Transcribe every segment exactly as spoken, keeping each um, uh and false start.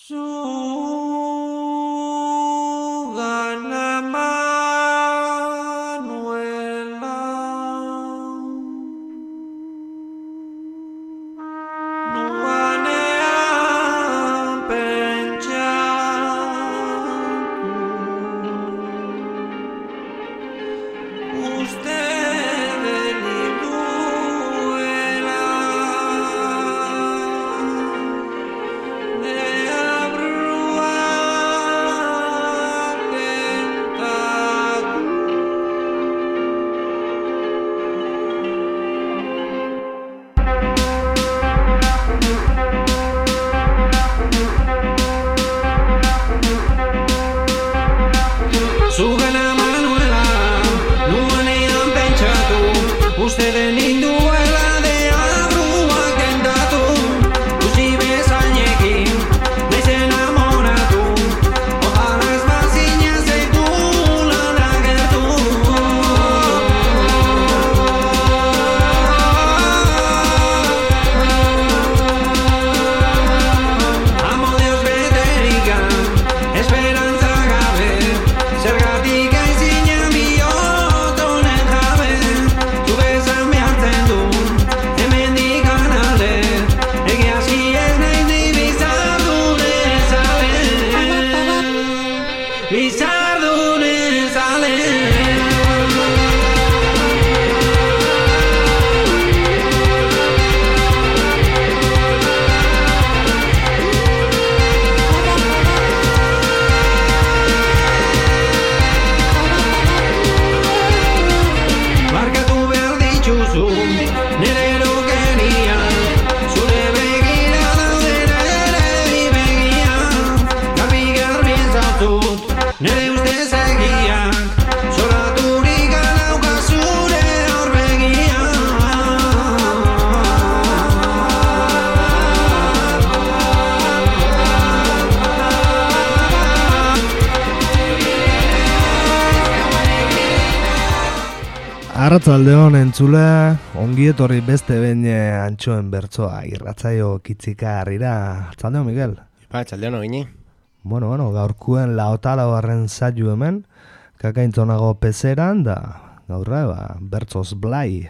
Arratzaldeon entzule, ongi etorri beste behin antxoen bertsoa irratzaio kitzika harrira. Arratzaldeon, Miguel? Ba, arratzaldeon ogini. Bueno, bueno, gaurkuen laotala barren zailu hemen, kakaintzonago pezeran, da gaurra, ba, bertsoz blai.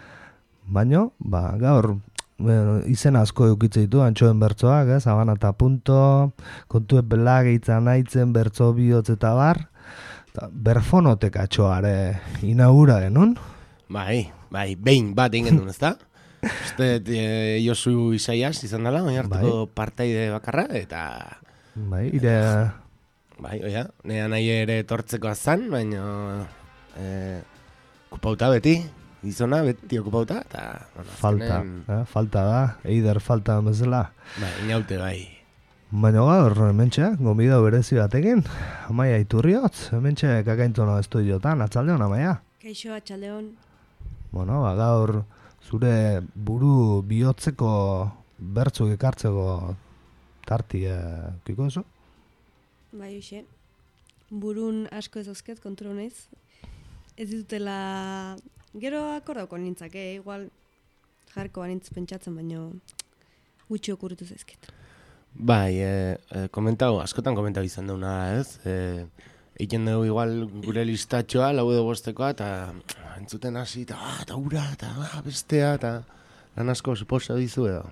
Baino, ba, gaur, bueno, izen asko eukitze ditu antxoen bertsoak, ez, abana eta punto, kontu epelageitza nahitzen bertso bihotz eta bar, berfonotekatxoare inaugura denun? Bai, bai, behin bat egin duen, ezta? Uste, e, Josu Isaias izan dela, oin hartuko bai. Partaide bakarra, eta... Bai, ire... Bai, oia, nea nahi ere tortzeko azan, baina... E, okupauta beti, izona beti okupauta, eta... Bueno, falta, azkenen... eh, falta da, eider falta bezala. Bai, inaute bai. Baina gaur, hementxe, gomida berezi batekin, Amaia Iturriotz, hementxe kakaintzona estudiotan, atzaldeon, Amaia? Kaixo, atzaldeon. Bueno, ba, gaur zure buru bihotzeko bertzuk ekartzeko tarti eh, kiko duzu? Bai, hoxe. Burun asko ez ausket, kontrol naiz. Ez ditutela... Gero akordauko nintzak, eh? Igual jarko anintz pentsatzen, baino gutxi okurritu zaizkit. Bai, e, e, komentau, askotan komentau izan duna, ez? E, Eiken dugu igual gure listatxoa, lau edo bostekoa, eta entzuten hasi, eta ah, eta ura, eta ah, bestea, eta lan asko suposa dizu edo.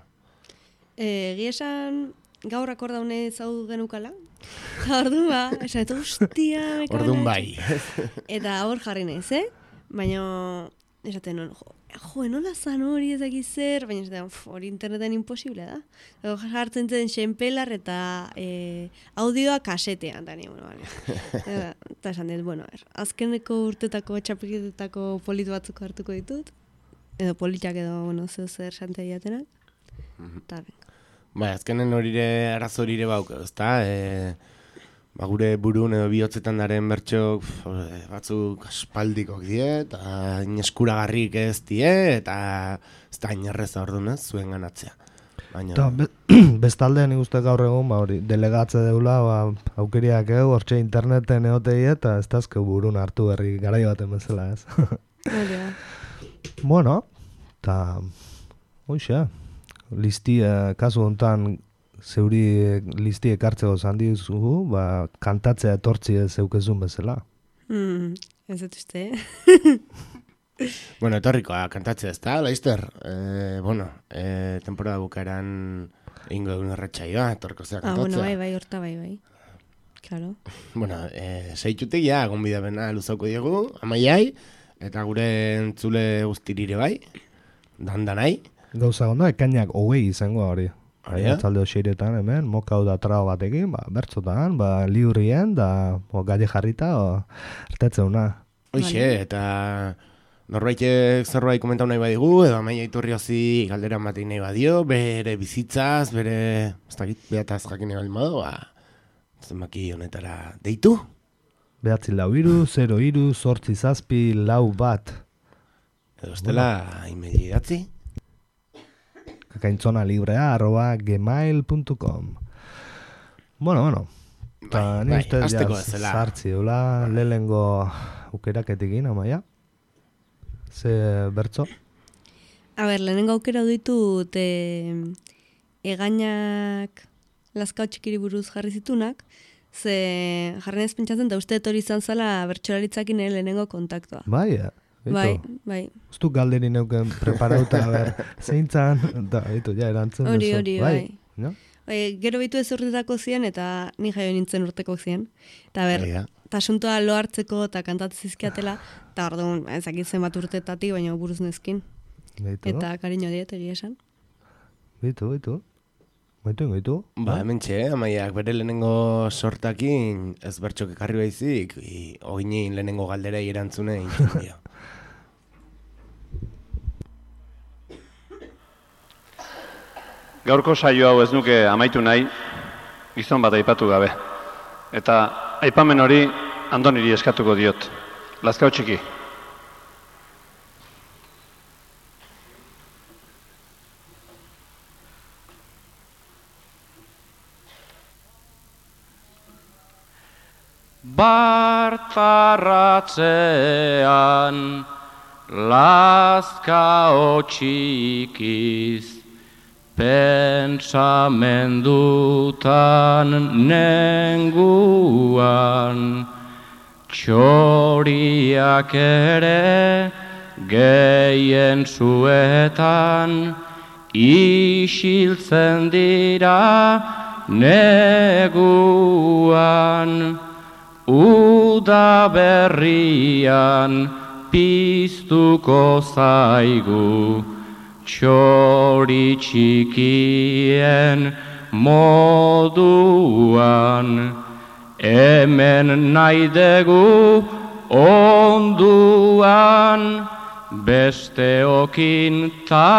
Egia esan, gaur akordaune zau genukala, eta orduan ba, esan, eta hostia, mekala. Orduan bai. Eta hor jarri nahiz, eh? Baina, esaten nuen, jo, jo, enola zan hori ezak zer, baina esaten, hori interneten imposible da. Ego jartzen zen xenpelar eta e, audioa kasetean, eta nire, bueno, bale. Eta esan dut, bueno, er, azkeneko urtetako, txapelketetako polit batzuk hartuko ditut, edo politak edo, bueno, zeu zer sante diatenak, eta venga. Bai, azkenen horire, arazo horire bauk, ezta, e... Ba, gure burun edo bihotzetan daren bertxok batzuk aspaldikok die, eta ineskuragarrik ez die, eta ez da inerreza orduan ez, zuen ganatzea. Baina... Ta, be, bestalde nik uste gaur egun, ba, hori, delegatze deula, ba, aukeriak egu, hortxe interneten eotei, eta ez dazke burun hartu berri garai baten bezala, ez? Hori Bueno, eta, hoxe, listi, eh, kasu honetan, zeuri listi ekartzeko zandizugu, ba, kantatzea etortzi ez zeukezun bezala. Mm, ez dut uste, eh? Bueno, etorrikoa, kantatzea ez da, Laizter. Eh, bueno, eh, temporada bukaeran ingo egun erratxaioa, etorriko zea Ah, kantatzea. bueno, bai, bai, horta bai, bai. Claro. Bueno, eh, seitutik ja, gonbidapena luzauko diegu, amaiai, eta gure entzule guztirire bai, dandanai. Gauza ondo, ekainak hogei izango hori. Ah, ja? Talde oseiretan hemen, mokau da trao batekin, ba, bertzotan, ba, liurrien, da, o, galle jarrita, o, ertetzeuna. Hoxe, eta norbaitek zerbait komentau nahi badigu, edo amaia iturri hozi galderan batein nahi badio, bere bizitzaz, bere, ez dakit, behataz jakin egin badu, ba, zenbaki honetara deitu. Behatzi lau iru, zero iru, zortzi zazpi, lau bat. Edo estela, imedi idatzi. Kakaintzona librea, arroba gmail punto com. Bueno, bueno. Eta Bai, ni bai, uste hasteko ja bezala. sartzi eula, lehenengo ukeraketekin, amaia. Ze bertzo? A ber, lehenengo aukera ditut e, egainak lazkao txikiri buruz jarri zitunak, ze jarren ez pentsatzen da uste hori izan zala bertxolaritzakin lehenengo kontaktua. Bai, eh? Bai, bai. Uztu galderi neuken preparauta, ber, zeintzan, da, itu, ja, erantzun Hori, duzu. hori, bai. No? Bai, gero bitu ez urtetako ziren eta ni jaio nintzen urteko ziren. Eta ber, Bai da. eta asuntoa lo hartzeko eta kantatzen zizkiatela, eta orduan, ezakitzen bat urtetatik, baina buruz nezkin. Beitu, Eta kariño diet, egia esan. beitu, beitu. Beitu, beitu. Ba, hemen txe, amaiak bere lehenengo sortakin ez bertxok ekarri baizik, i- oginin lehenengo galderei erantzune intzun dio. Gaurko saio hau ez nuke amaitu nahi, gizon bat aipatu gabe. Eta aipamen hori Andoniri eskatuko diot. Lazkao txiki. Bartarratzean Lazkao txikiz Pentsamendutan nenguan Txoriak ere gehien zuetan Isiltzen dira neguan Uda berrian piztuko zaigu Txori txikien moduan Hemen nahi dugu onduan Besteokin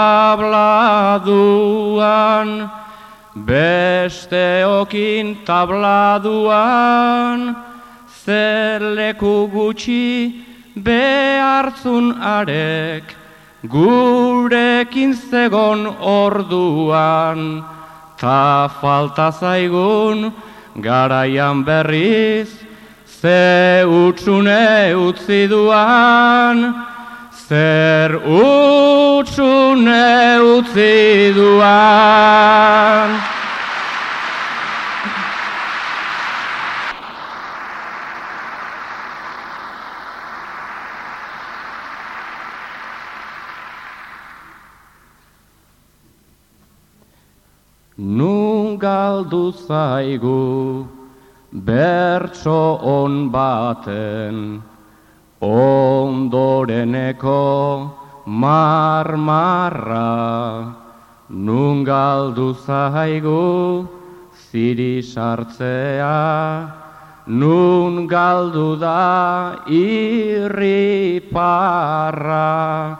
tabladuan Besteokin tabladuan Zer leku gutxi behartzun arek Gurekin zegon orduan, ta falta zaigun garaian berriz, ze utzune utzi duan, zer utzune utzi duan. Nun galdu zaigu bertso on baten ondoreneko marmarra. Nun galdu zaigu ziri sartzea, nun galdu da irriparra.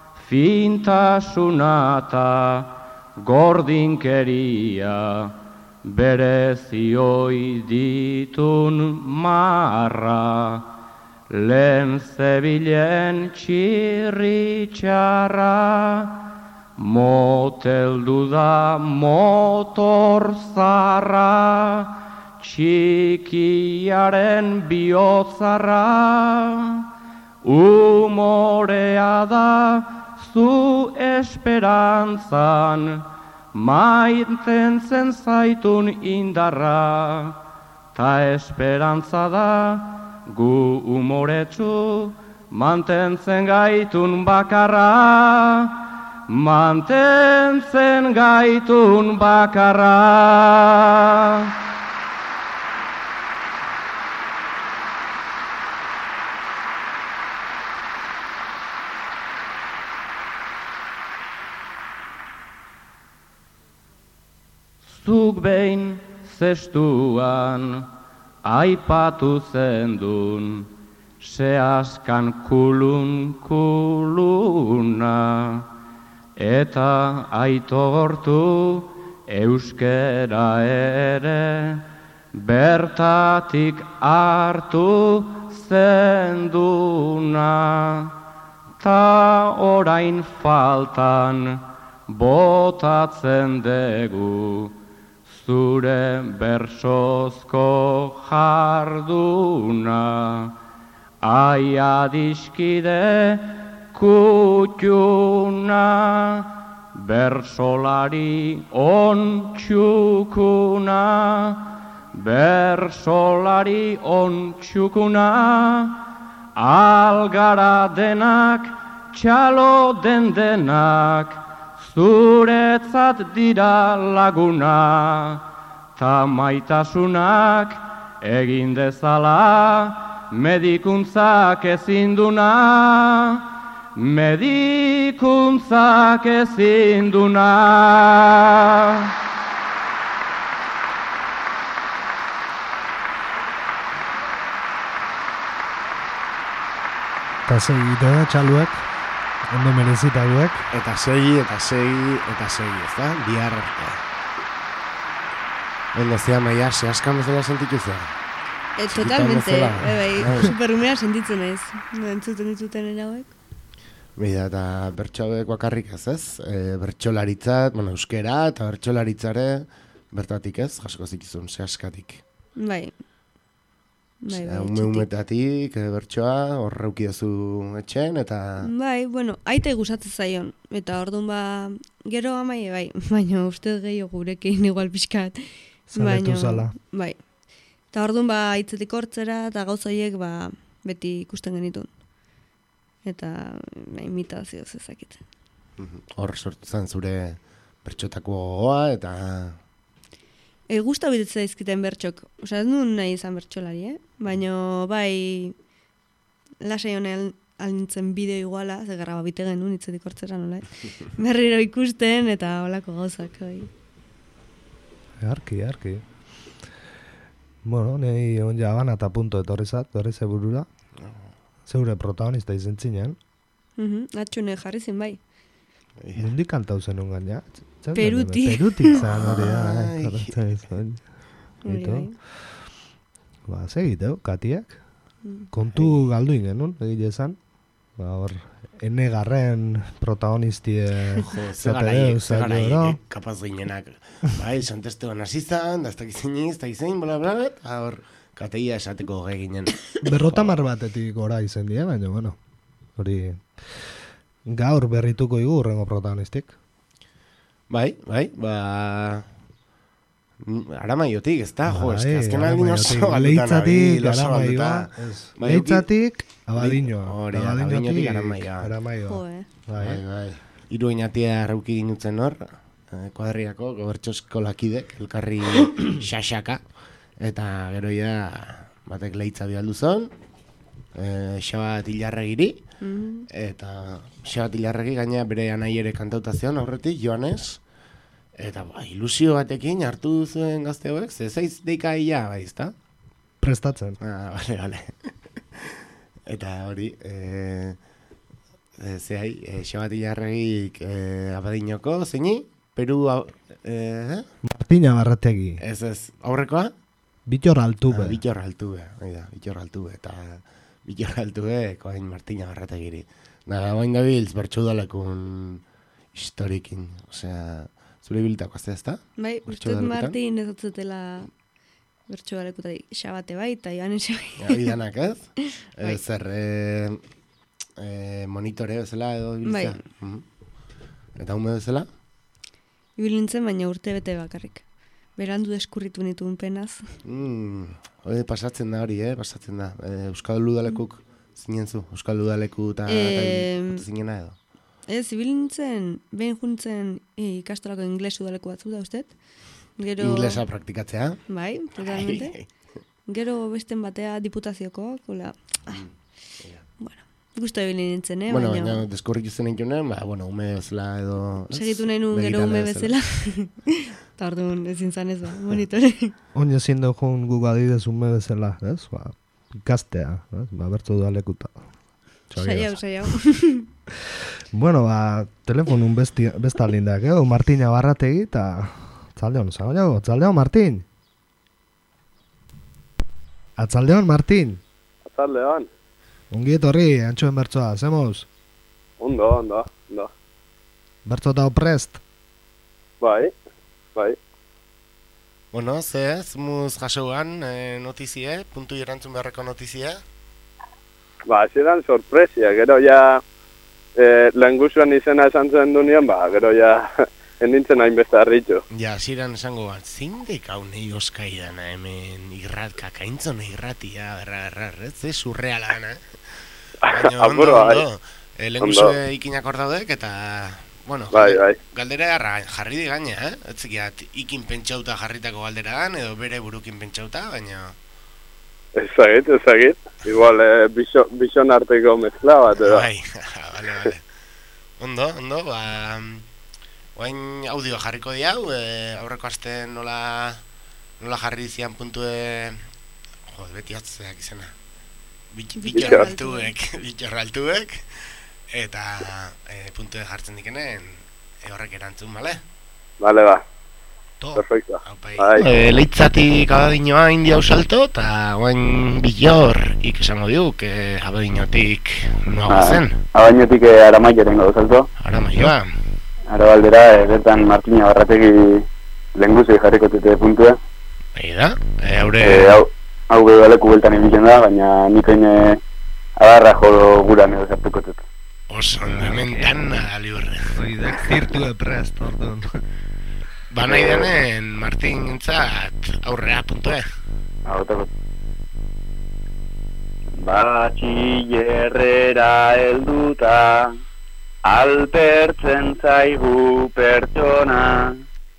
Fintasunata gordinkeria berezioi ditun marra, lehen zebilen txirritxarra, moteldu da motor zarra, txikiaren bihotzarra, umorea da zu esperantzan, maitentzen zaitun indarra, ta esperantza da gu umoretsu, mantentzen gaitun bakarra, mantentzen gaitun bakarra. Zuk behin zestuan aipatu zendun, seaskan kulun kuluna, eta aitortu euskera ere, bertatik hartu zenduna, ta orain faltan botatzen degu, zure bersozko jarduna, ai adiskide kutxuna, bersolari ontxukuna, bersolari ontxukuna, algara denak, txalo den denak, zuretzat dira laguna, ta maitasunak egin dezala, medikuntzak ezinduna, medikuntzak ezinduna. Eta segite da txaluek, ondo merezitaguek. Eta segi, eta segi, eta segi, ez da? Bihar arte. Ondo zea maia, sehaskan bezala sentitu zea. E, totalmente, bezala. bai, Bai. superrumea sentitzen naiz. Entzuten dituten erauek. Bida, eta bertso hauek bakarrik ez ez? E, bertsolaritzat, bueno, euskera eta bertsolaritzare bertatik ez, jasko zikizun, sehaskatik. Bai. Bai, bai, Ume umetatik, e, bertsoa, horreukidazu etxen, eta... Bai, bueno, aite gustatzen zaion. Eta orduan ba, gero amai, bai, baina uste gehiago gurekin igual pixkat. Zaletu zala. Bai. Eta orduan ba, aitzetik hortzera eta gauzoiek ba, beti ikusten genitun. Eta ba, imitazio zezakit. Hor sortu zen zure bertxotako gogoa, eta... E, Gusta bidetzea izkiten bertxok. Osa, ez nuen nahi izan bertxolari, eh? Baina, bai, lasai honen alnintzen bideo iguala, ze garra babite genuen itzetik hortzera nola, eh? Berriro ikusten eta holako gauzak, bai. Arki, arki. Bueno, nahi on jaban eta punto etorri zat, etorri ze burura. Zeure protagonista izen zinen. Mhm, atxune jarri zin, bai. Nundi kantau zen ungan, ja? Perutik. Perutik zan hori, ja. Ai. Karratzen izan. Hori, Ito. bai. Ba, segiteu, katiak. Kontu galdu ingenun, egile esan. Ba, hor, ene garren protagonistie... Jo, ze garaiek, ze garaiek, kapaz ginenak. Bai, Santesteban hasi zan, da ez dakiz zein, ez dakiz zein, bla, bla, bla, eta hor, kateia esateko ge ginen. Berrotamar batetik gora izen die, baina, bueno, hori... Gaur berrituko igu urrengo protagonistik. Bai, bai, ba... Aramaiotik, ez da, jo, ez Bai, azken aldin oso Aramaiotik. galduta Leitzatik, nabil, oso Aramaioa, galduta. ez. Bai, Leitzatik, Abadiñoa. Hori, Abadiñotik Aramaioa. Aramaioa. Jo, eh? Bai, Bai, bai. Hiru einatia errauki ginutzen hor, eh, kuadriako, gobertxo eskolakidek, elkarri xaxaka, eta gero ja, batek leitza bialdu zon, eh, Xabat Ilarregiri, Mhm. eta Xabat Ilarregi gaina bere anai ere kantautazion aurretik, Joanes, eta ba, ilusio batekin hartu duzuen gazte hauek, ze zaiz deika ia, bai, ezta? prestatzen. Ah, bale, bale. Eta hori, eh, e, zehai, e, Xabat Ilarregik e, Abadiñoko, zeini? Peru, eh? Martina Barrategi. Ez ez, aurrekoa? Bitor Altube. Ah, Bitor Altube, oida, Bitor Altube, eta Bitor Altube, koain Martina Barrategiri. Da, oain gabiltz bertxudalekun historikin, osea, zure biltako azte ezta? Bai, uste dut Martin ez atzutela bertso galekutatik Xabate bai, eta Joanes bai. Ja, bidanak ez? Bai. E, zer, e, e, monitore bezala edo biltzea? Bai. Mhm. Eta hume bezala? ibilintzen, baina urte bete bakarrik. Berandu deskurritu nituen penaz. Mm, hori pasatzen da hori, eh? Pasatzen da. E, Euskal Udalekuk zinen zu? Euskal Udaleku eta E, zinena edo? Ez, ibilintzen, behin juntzen e, ikastolako ingles udaleku batzu da, usted? Gero... Inglesa praktikatzea? Bai, totalmente. Gero besten batea diputazioko, kola... Ah. Bueno, gusto ebili nintzen, eh? Bueno, baina... baina deskorritu zen egin ba, bueno, ume bezala edo... Segitu nahi nun gero ume bezala. Eta orduan ezin zan ez ba, monitore. Oin ezin dugun gu adidez ume bezala, ez? Ba, ikastea, ez? Ba, bertzo udalekuta. Saiau, saiau. Bueno, ba, telefonun besti, besta lindak, eh? Martina Barrategi eta... Atzaldeon, zago, atzaldeon, Martin. Atzaldeon, Martin. Atzaldeon. Ongi etorri, antxoen bertzoa, zemoz? Ondo, ondo, ondo. Bertzo dao prest? Bai, bai. Bueno, ze, zumuz jasoan eh, notizie, puntu erantzun beharreko notizie? Ba, ziren sorpresia, gero ja eh, lengusuan izena esan zen du nion, ba, gero ja endintzen hainbeste harritu. Ja, ziren esango bat, zindek hau nahi oskaidana hemen irrat, kakaintzona irratia, berra, berra, ez, ez, surreala gana. Baina, ondo, Apuro, bai. ondo. E, lengusue ikinak hor daudek, eta, bueno, Bai, bai. galdera jarra, jarri di gaina, eh? Etzikiat, ikin pentsauta jarritako galdera dan, edo bere burukin pentsauta, baina... Ezagit, ezagit. Igual, eh, bixo, bixon arteko mezkla bat, edo. Bai, bale, bale. Ondo, ondo, ba... Oain audio jarriko diau, e, aurreko aste nola, nola jarri zian puntue... Jo, beti atzeak izena. Bitxorraltuek, bitxorraltuek, eta e, puntue jartzen dikenen, e, horrek erantzun, bale? Bale, ba. To, Perfecto. haupai. Bai. E, leitzatik abadinoa india usalto, eta oain bilor ikesango diuk, e, abadinotik noa zen. Abainotik eh, Aramaiaren gau salto. Aramaioa. Arabaldera, eh, bertan Martina Barrategi lenguzi jarriko tete puntue. Bai da, e, haure... Eh, hau, hau bedaleku beltan ibiltzen da, baina nik hain eh, agarra jodo guran edo zartuko tete. Oso, hemen tan nadali horre. Oidek zirtu eprest, orduan. Ba nahi denen, Martin gintzat aurrea puntue. Hau, tako. Batxillerrera helduta, alpertzen zaigu pertsona.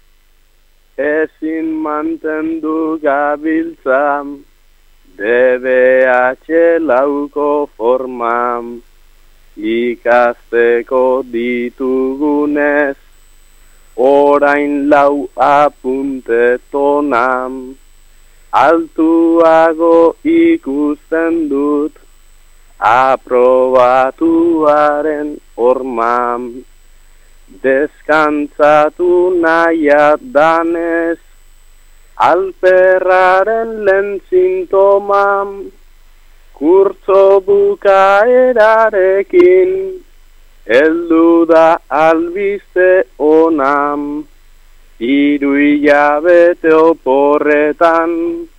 Ezin mantendu gabiltza, D B H lauko formam, ikasteko ditugunez, orain lau apunte tonam, altuago ikusten dut, aprobatuaren hormam. Deskantzatu nahiat danez, alperraren lehen sintomam, kurtzo bukaerarekin, heldu da albiste onam, hiru hilabete oporretan,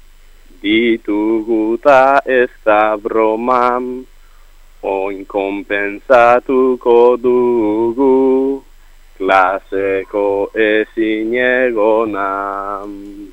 dituguta ez da bromam, oin konpentsatuko dugu, klaseko ezin egonam.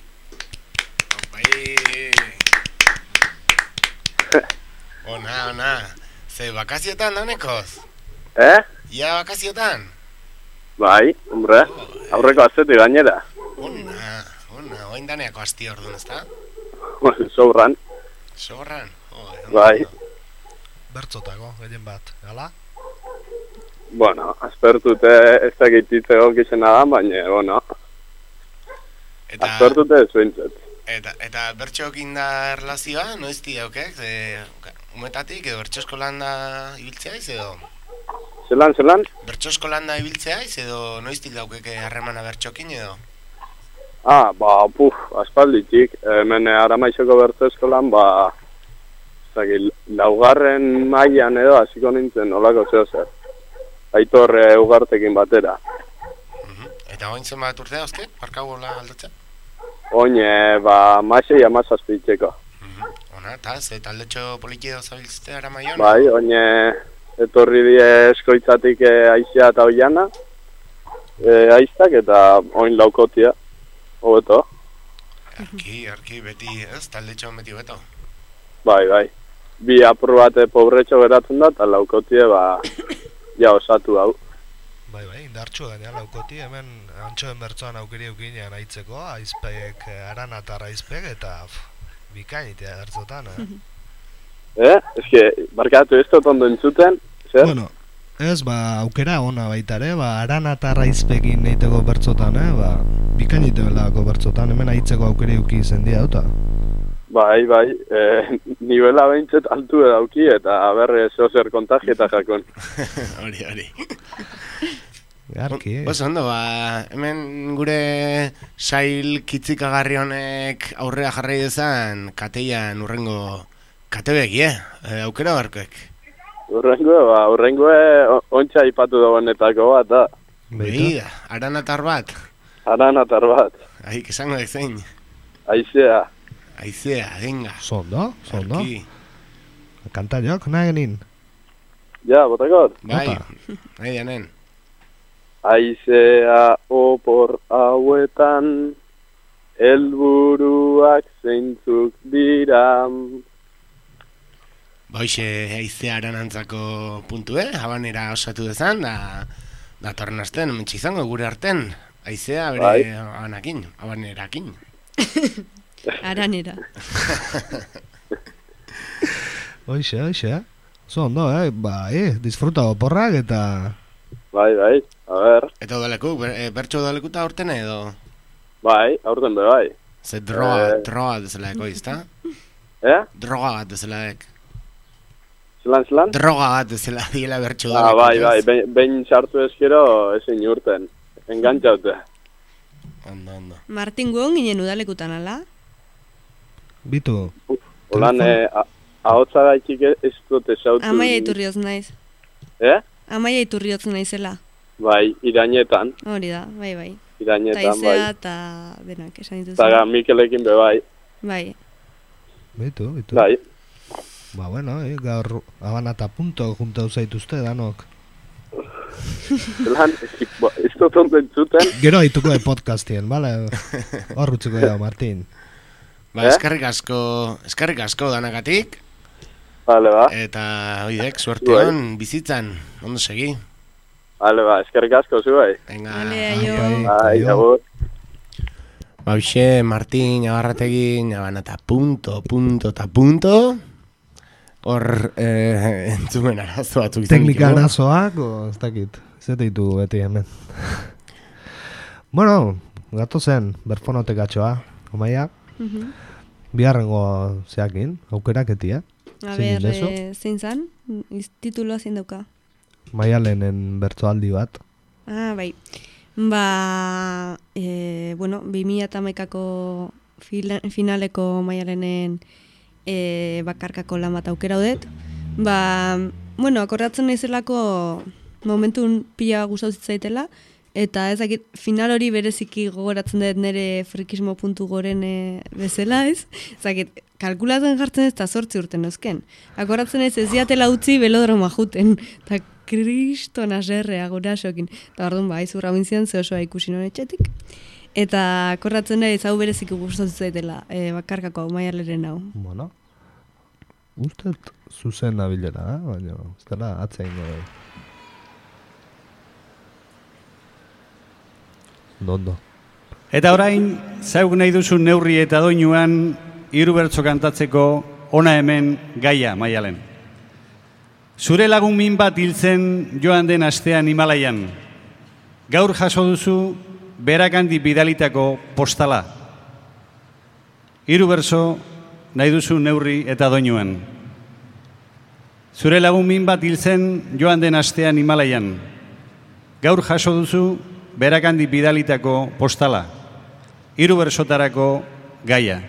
Ona, ona. Ze bakaziotan danekoz? Eh? Ia bakaziotan? Bai, hombre, aurreko azetik gainera. Ona, ona, oain daneako asti orduan, ezta? Sobran. Soborran? Bai. Bertzotako, gehien bat, gala? Bueno, aspertute ez dakititzeko gizena da, baina, bueno, Eta, aspertute ez bintzat. eta, eta bertxokin da erlazioa, noizti daukek? Ze, umetatik edo bertxo eskolan da ibiltzeaiz edo? Zelan, zelan? Bertxo eskolan da ibiltzeaiz edo noizti daukeke harremana bertxokin edo? Ah, ba, puf, aspalditik, hemen Aramaizeko bertso eskolan, ba, ez dakit, laugarren mailan edo hasiko nintzen olako zeo zer. Aitor e, ugartekin batera. Uh-huh. Eta oain zen bat urte dauzke, parkagola aldatzen? Oin, e, ba, masei amazazpitzeko. Uh-huh. Ona, eta ze taldetxo politio zabiltzte Aramaion? Bai, oin, e, etorri die eskoitzatik e, aizia eta oiana. e, aiztak eta oin laukotia, hobeto. Arki, arki, beti, ez, taldetxo beti beto. Bai, bai. Bi apur bate pobretxo geratzen da, eta laukotie, ba, ja osatu hau. Bai, bai, indartxu gaina laukoti, hemen antxoen bertzoan aukeri eukinean aitzeko, aizpek, aranatar aizpek, eta pff, bikainitea bertzotan, eh? Eh? Ez que, barkatu ez dut ondo entzuten, zer? Bueno, ez, ba, aukera ona baita ere, ba, aranatar aizpekin neiteko bertzotan, eh? Ba, bikainite belako bertzotan, hemen aitzeko aukeri euki zendia dauta. Bai, bai, e, nivela behintzet altu edauki eta berre zozer kontagieta jakon. Hori, hori. Garki, eh? Oso ondo, ba, hemen gure sail kitzikagarri honek aurrea jarrai dezan kateian urrengo katebeki, eh? E, aukera barkoek. Urrengo, ba, urrengo ontsa ipatu dagoenetako bat, da. Beida, aranatar bat. Aranatar bat. Aik, esango dek zein. Aizea. Aizea, venga. Zondo, zondo. Arki. Kanta jok, nahi genin. Ja, botakot. Bai, Bota. bai danen. Aizea opor hauetan, helburuak zeintzuk dira. Ba, hoxe, aizea aranantzako puntu, eh? Habanera osatu dezan, da, da torren asten, mentxe izango gure arten. Aizea bere Bai. habanakin, habanerakin. Aranera. Hoxe, hoxe, zondo, eh? Ba, eh, disfruta oporrak eta... Bai, bai, a ber. Eta udaleku, ber, e, bertxo udalekuta aurten edo? Bai, aurten be bai. Ze droga, Eh. droga dezelaeko izta? Eh? Droga bat dezelaek. Zelan, zelan? Droga bat dezela diela bertxo Ah, udaleku. bai, bai, behin behin sartu ezkero ezin urten. Engantzaute. Ondo, ondo. Martin guon ginen udalekutan, ala? Bitu, Olan, eh, a- ahotsa gaitxik ez dut esautu. Amaia iturrioz naiz. Eh? Amaia iturrioz naizela. Bai, irainetan. Hori da, bai, bai. Ta Irainetan, izea bai. eta denak esan dituzu. Zaga Mikelekin be bai. Bai. bitu, bitu. Bai. Ba, bueno, eh, gaur abanata punto juntau zaituzte danok. Zelan, ez- bo- ez dut ondo entzuten. Gero haituko de podcastien, bale? Hor utziko da, Martin. Ba, Eh? eskarrik asko, eskarrik asko danagatik, Bale, ba. eta oidek, suerte Bai. hon, bizitzan, ondo segi. Bale, ba, eskerrik asko zu bai. Venga. Vale, aio. Bai. Bai, Aio. agur. Ba, hoxe, Martin, agarrategin, abanata punto, punto, eta punto. Hor, eh, entzumen arazo batzuk izan Teknika ditugu. arazoak, o, ez dakit, zete ditu beti hemen. Bueno, gato zen, berfonotekatxoa, omaia, Mhm. biharrengo zeakin, aukeraketi, eh? A Zein ber, indezo? eh, zein zan? Iz- Tituloa zein dauka? Maialenen bertsoaldi bat. Ah, bai. Ba, e, bueno, bi mila hamaikako fila- finaleko maialenen e, bakarkako lan bat aukera udet. Ba, bueno, akordatzen naizelako momentun pila gustatu zitzaitela, eta ez dakit final hori bereziki gogoratzen dut nire frikismo puntu goren e, bezala, ez? Ez dakit, kalkulatzen jartzen ez eta zortzi urten eusken. Akordatzen ez ez diatela utzi belodroma juten, eta kriston aserrea gurasokin. Eta orduan, ba, izurra bintzian ze osoa ikusi non etxetik. Eta akordatzen naiz hau bereziki gustatzen zaitela, e, bakarkako maialeren hau. Bueno, ustet zuzen nabilera, eh? Baina, ez dela atzein gode. Dondo. Eta orain, zauk nahi duzu neurri eta doinuan hiru bertso kantatzeko ona hemen gaia, Maialen. Zure lagun min bat hiltzen joan den astean Himalaian. Gaur jaso duzu berakandi bidalitako postala. Hiru bertso nahi duzu neurri eta doinuan. Zure lagun min bat hiltzen joan den astean Himalaian. Gaur jaso duzu berakandi bidalitako postala. Hiru bersotarako gaia.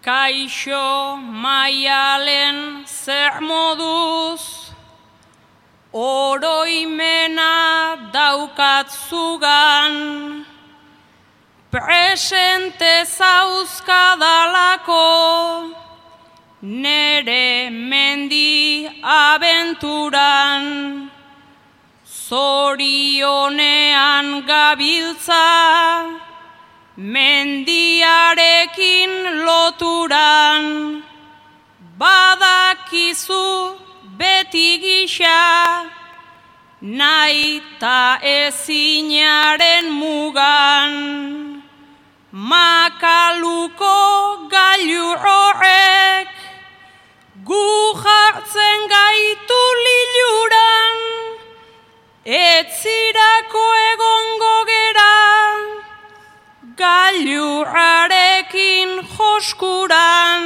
Kaixo Maialen zer moduz, oroimena daukat zugan, presente zauzkadalako, nere mendi abenturan, zorionean gabiltza, mendiarekin loturan, badakizu beti gisa, nahi ta ezinaren mugan, makaluko gailu horrek, gu jartzen gaitu liluran, etzirako egongo gera, gailurrarekin joskuran,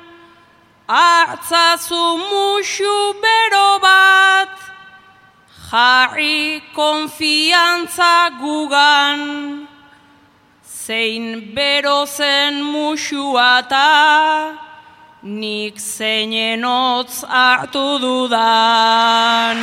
hartzazu musu bero bat, jarri konfiantza gugan, zein bero zen musua ta, nik zeinen hotz hartu dudan.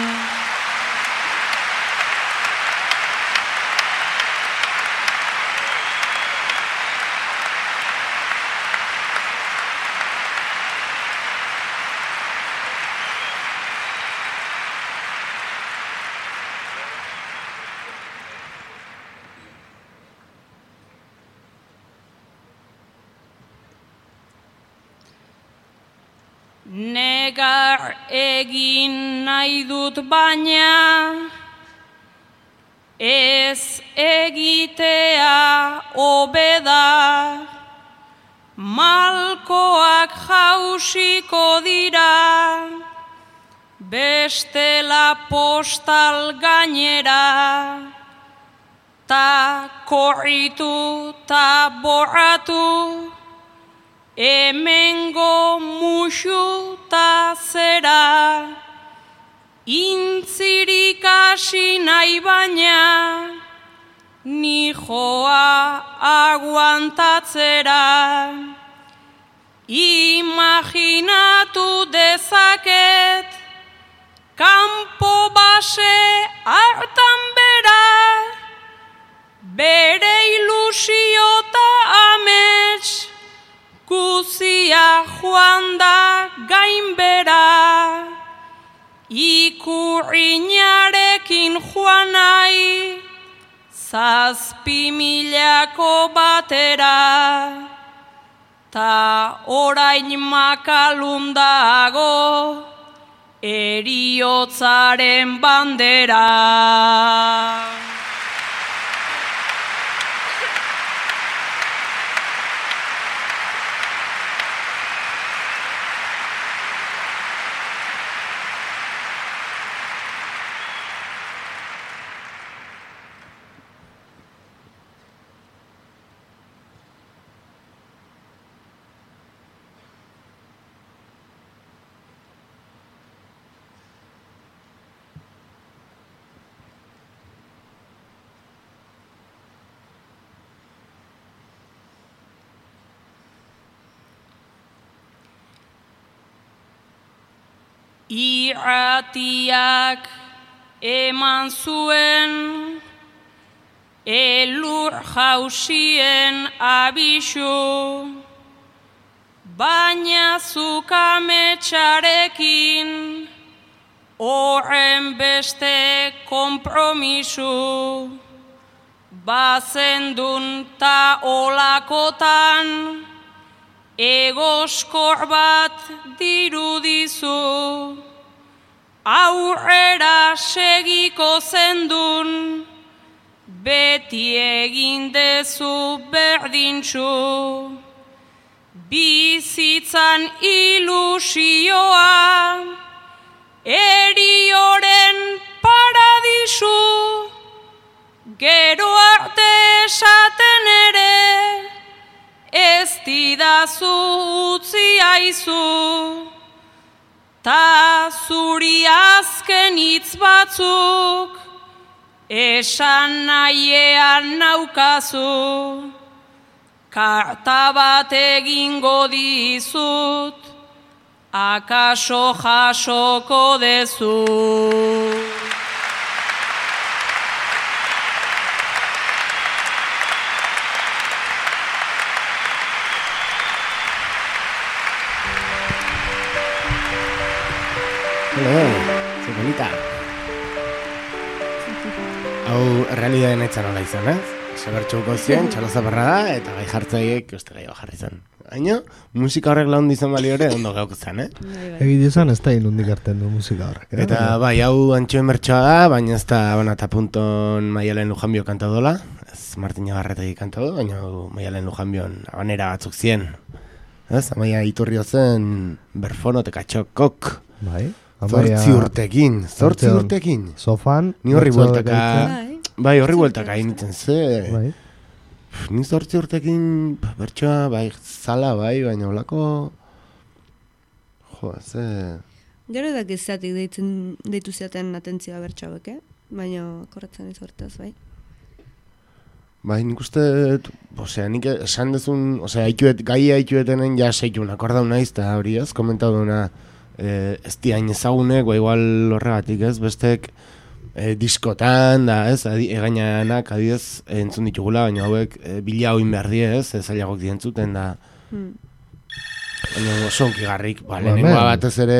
Negar egin nahi dut baina, ez egitea hobeda, malkoak jausiko dira, bestela postal gainera, ta korritu ta borratu, hemengo musu ta zera, intzirik hasi nahi baina, ni joa aguantatzera. Imaginatu dezaket, kanpo base hartan bera, bere ilusio ta amets, guzia joan da gainbera, ikurrinarekin joan nahi, zazpi milako batera, ta orain makalun dago, eriotzaren bandera. Irratiak eman zuen, elur jausien abisu, baina zukametxarekin, horren beste konpromisu, bazendun ta olakotan, egoskor bat dirudizu, aurrera segiko zendun, beti egin dezu berdintzu, bizitzan ilusioa, erioren paradisu, gero arte esaten ere, ez didazu utzi aizu, ta zuri azken hitz batzuk, esan nahiean naukazu, karta bat egingo dizut, akaso jasoko dezu. Ze bonita. Hau, realidade netzan hola izan, ez? Sebertxuko zien, txalozaparra da, eta gai jartzaiek uste gai jarri zen. Baina, musika horrek laun dizan bali hori, ondo gauk zen, eh? Egin izan ez da inundik hartzen du musika horrek. Eh? Eta bai, hau antxoen bertsoa da, baina ez da, bueno, eta punton Maialen Lujanbio kantadola. Ez Martin Jabarretegi kantado, baina Maialen Lujanbion abanera batzuk zien. Ez, Amaia Iturrio zen berfono tekatxokok. Bai. Zortzi urtekin, zortzi urtekin. Sofan. Ni horri bueltaka, bai, horri bueltaka initzen ze. Bai. Ni zortzi urtekin bertsoa, bai, zala, bai, baina olako... Jo, ze... Gero da gizatik deitzen, deitu ziaten atentzioa bertsoak, eh? Baina korretzen ez hortaz, bai. Bai, nik uste, osea, nik esan dezun, osea, haituet, gai haituetenen ja seitun, akordau naiz, eta hori ez, komentatu duna, eh, ez diain ezagunek, ba, igual horregatik ez, bestek eh, diskotan, da, ez, egainanak, adidez, entzun ditugula, baina hauek eh, bila hoin behar die, ez, ez aliagok dientzuten, da, hmm. baina oso onkigarrik, ba, lehenengoa batez ere,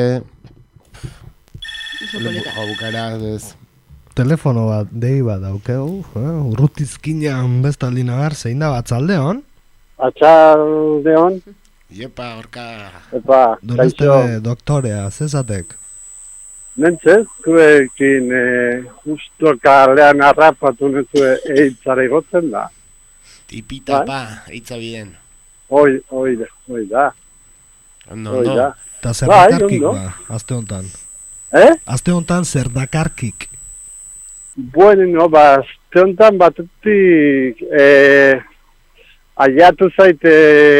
bukara, ez, telefono bat, dei bat daukeu, eh? Urrutizkinean bestaldi nagar, zein da batzaldeon? Batzaldeon. Iepa, orka. Epa, Doneste doktorea, zezatek? Nentzez, zuekin eh, justo kalean arrapatu nezue eitzara igotzen da. Tipitapa, eitza biden. Hoi, hoi, hoi da. Ondo, ondo. Eta zer dakarkik ba, azte honetan. Eh? Azte honetan zer dakarkik. Bueno, ba, azte honetan batetik eh, aiatu zaite,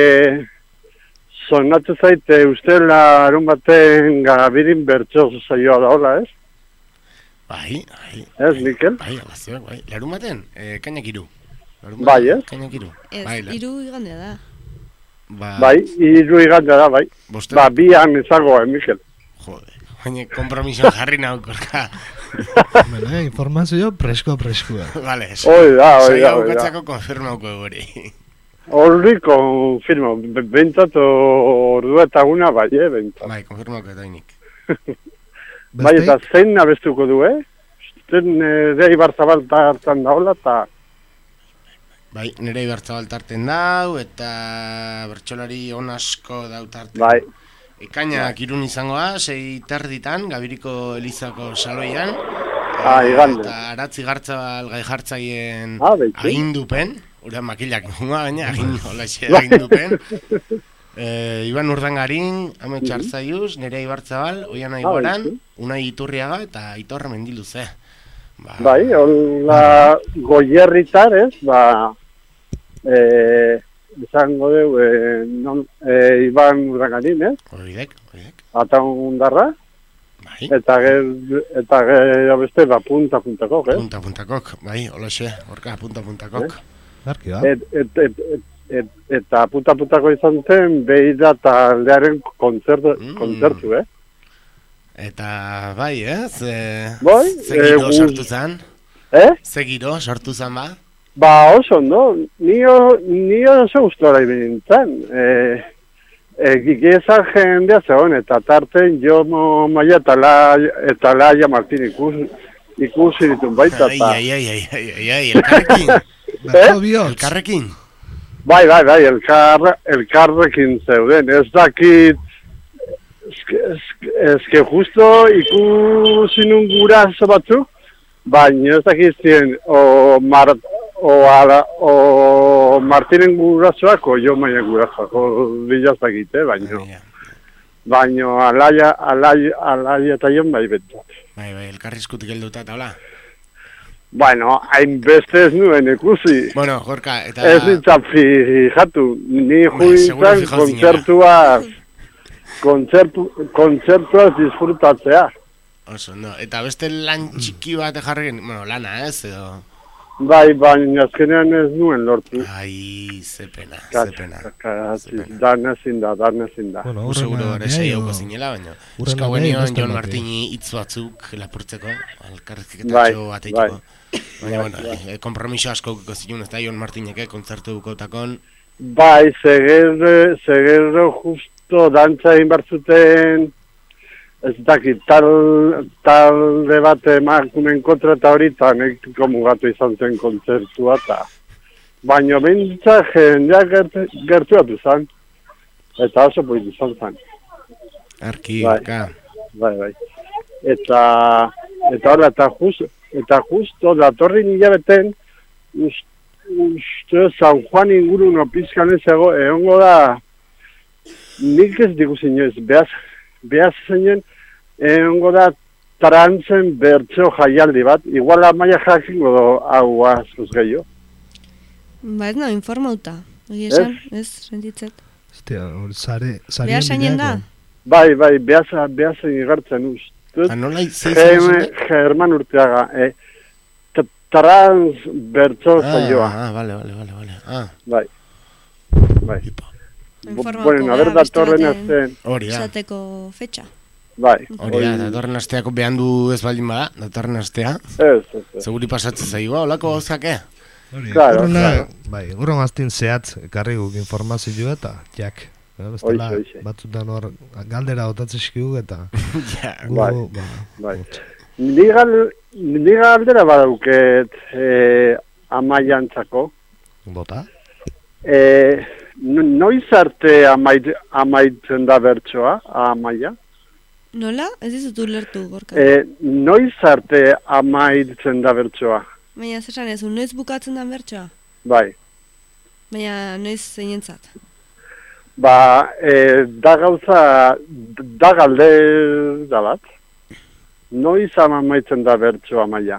sonatu zaite uste larun baten gabirin bertso zaioa da hola, ez? Bai, bai. Ez, Mikel? Bai, alazioak, bai. Larun baten, eh, kainak iru. Bai, ez? Kainak iru. Ez, bai, iru igandea da. Ba... Bai, iru igandea da, bai. Boste... Ba, bian ezagoa, eh, Mikel? Jode, baina kompromiso jarri naukorka. Bene, informazio presko-preskoa. Vale, eso. Oi da, oi da, oi da. Zai bukatzako konfirmauko gori. Horri konfirmo, bentsat ordu eta guna, bai, eh, bentsat. Bai, konfirmauko eta inik. Bai, eta zein nabestuko du, eh? Zen nire Ibarzabal tartan daula, eta... Bai, nire Ibarzabal tarten dau, eta bertsolari on asko dau tarten. Bai. Ekainak irun izangoa, sei terditan, Gabiriko Elizako saloian. Ah, igande. Eta Aratzi Gartzabal gai jartzaien ah, agindupen. Ura makilak nunga, baina agin, holaxe agindupen. eh, Iban Urdangarin, Ame Txartzaiuz, Nerea Ibarzabal, Oiana Igoran, Unai Iturriaga eta Aitor Mendiluze. Ba, bai, hola goierritar, ez, ba... Eh, izango deu, eh, non, eh, Iban Urdangarin, eh? Oidek, oidek. Ataundarra. Bai. Eta gero, eta gero beste, ba, punta-puntakok, eh? Punta-puntakok, bai, holaxe, horka, punta-puntakok. Barki, eh? et, et, et, et, et, eta punta-puntako izan zen, behida taldearen kontzertu, mm. kontzertu, eh? Eta, bai, ez? Eh, bai, Zegiro eh, sortu zen. Eh? Zegiro sortu zen, ba? Ba, oso, no? Nio, nio oso gustora ibintzen. Eh, eh, Gigezan jendea zegoen, eta tarten jo maia eta laia, eta laia Martin ikus, ikusi ditun baita. Ai, ai, ai, ai, ai, ai, ai, elkarrekin. eh? Elkarrekin. Bai, bai, bai, elkar, elkarrekin zeuden. Ez dakit, ezke justo ikusi nun guraso batzuk, baina ez dakit ziren, o, mar, o, ala, o Martinen gurasoak, o jo maia gurasoak, o bilazak ite, baina, baina alaia, alaia, alaia eta jon bai betzat. Bai, bai, elkarrizkutik helduta eta hola. Bueno, hainbeste ez nuen ikusi. Bueno, Gorka, eta... Ez nintzen fijatu, ni juizan kontzertuaz, kontzertu, kontzertuaz disfrutatzea. Oso, no, eta beste lan txiki bat jarrekin, bueno, lana ez, edo... Bai, baina azkenean ez nuen lortu. Ai, ze pena, Ka- ze pena. ka- Dan ezin da, dan ezin da. Bueno, Gu seguro hurrena ere sei gehiago. hauko zinela, baina Hurrena eska gehiago guenion beste Jon bati. Martini hitz batzuk lapurtzeko, alkarrizketatxo Bai, bateiteko. bai. Baina, Bai, bueno, bai. eh, kompromiso asko uko zinun, ez da Jon Martineke kontzertu bukotakon. Bai, zegerro, zegerro justo dantza egin barzuten, ez dakit, tal, talde bat emakumen kontra eta hori, eta nekiko mugatu izan zen kontzertua, eta baina bintza jendeak gertu, gertuatu zen, eta oso poiz izan zen. Arki, Bai. ka. Bai, bai. Eta, eta hola, eta just, eta justo datorrin hilabeten, ust, uste San Juan inguruno pizkan ez ego, egongo da, nik ez digu zinez, behaz, behaz zinen, egongo da trantzen bertso jaialdi bat, igual amaia jakingo do hau azuz gehiago. Ba ez no, informauta. Egi esan, ez, sentitzet. Hostia, hori sare, sarien Beha sainen da? Bai, bai, behaz, behaz igartzen uste. Ah, nola zei zen German, German Urteaga, eh, t- trans bertso Ah, zaioa. ah, vale, vale, vale, vale. Ah, Bai. Bai. Informauko Bueno, a ver, gara, beste datorren baten azten. hori da. Esateko fetxa. Bai. Hori da, datorren asteako behan du ez baldin bada, datorren astea. Ez, ez, ez. Seguri pasatzen zaigua, holako gauzake. Hori, Claro, hurrena, claro. bai, hurren aztin zehatz, ekarri guk informazioa eta jak. Eh, bestela, Hoxe, hoxe. batzutan hor galdera botatzen eskiguk eta Ja. gu, Bai. ba, Bai. Ni gal- ni galdera badauket eh, amaiantzako. bota. Eh, no- noiz arte amait, amaitzen da bertsoa, amaia? Nola? Ez dizut ulertu, gorka. Eh, noiz arte amaitzen da bertsoa? Baina zesan ez, noiz bukatzen da bertsoa? Bai. Baina noiz zeinentzat. Ba, eh, da gauza, da galde da bat. Noiz amaitzen da bertsoa amaia?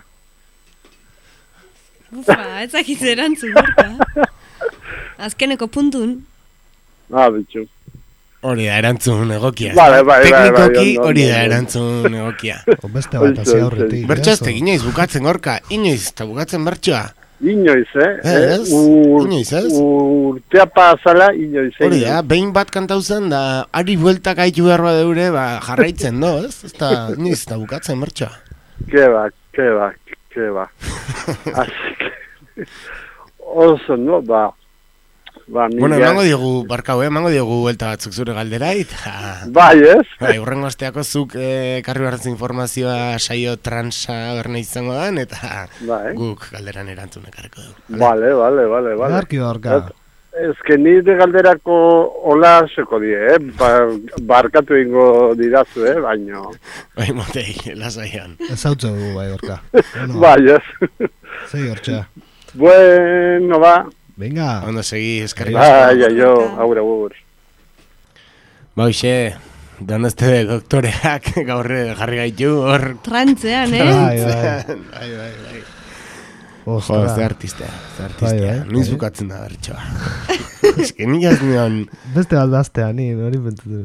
Ufa, ez dakit erantzu, gorka. Azkeneko puntun. Ah, bitxu. Hori da erantzun egokia. Vale, bai, bai, bai, Teknikoki ondo, hori ondo, da ondo. erantzun egokia. O beste bat Hoxe, hasi hoxe. aurretik. Bertso ez ez, o- inoiz bukatzen gorka, inoiz eta bukatzen bertsoa. Inoiz, eh? Ez, Ur- inoiz, ez? Urtea pasala, inoiz. eh? Hori da, behin bat kantau zen da, ari bueltak gaitu behar badeure, ba, jarraitzen do, ez? Ez da, inoiz eta bukatzen bertsoa. Ke ba, ke ba, ke ba. Así que, oso, no, ba, ba, Bueno, mila- emango diogu, barkau, eh? emango diogu buelta batzuk zure galdera, eta... Bai, ez? Bai, urrengo asteako zuk eh, karri behartzen informazioa saio transa berne izango dan, eta Bai. guk galderan erantzun ekarriko dugu. Vale, vale, vale, vale. Edarki horka. Ez que nire galderako hola seko die, eh? Ba, barkatu ingo didazu, eh? Baino. Bai, motei, lasaian. Ez hau dugu bai horka. Bueno, Bai, ez? zei hortxa. Bueno, ba. Venga. Ondo segi, eskarrik Bai, aio, agur, agur. Ba, hoxe, donazte doktoreak gaur jarri gaitu, hor... Trantzean, eh? Bai, bai. bai, bai, bai. Ostra. Jo, ze artistea, ze artistea. Bai, bai, Noiz bai. bukatzen da bertsoa. Ez que nik ez nion... Beste bat daztea, ni, hori pentsatu.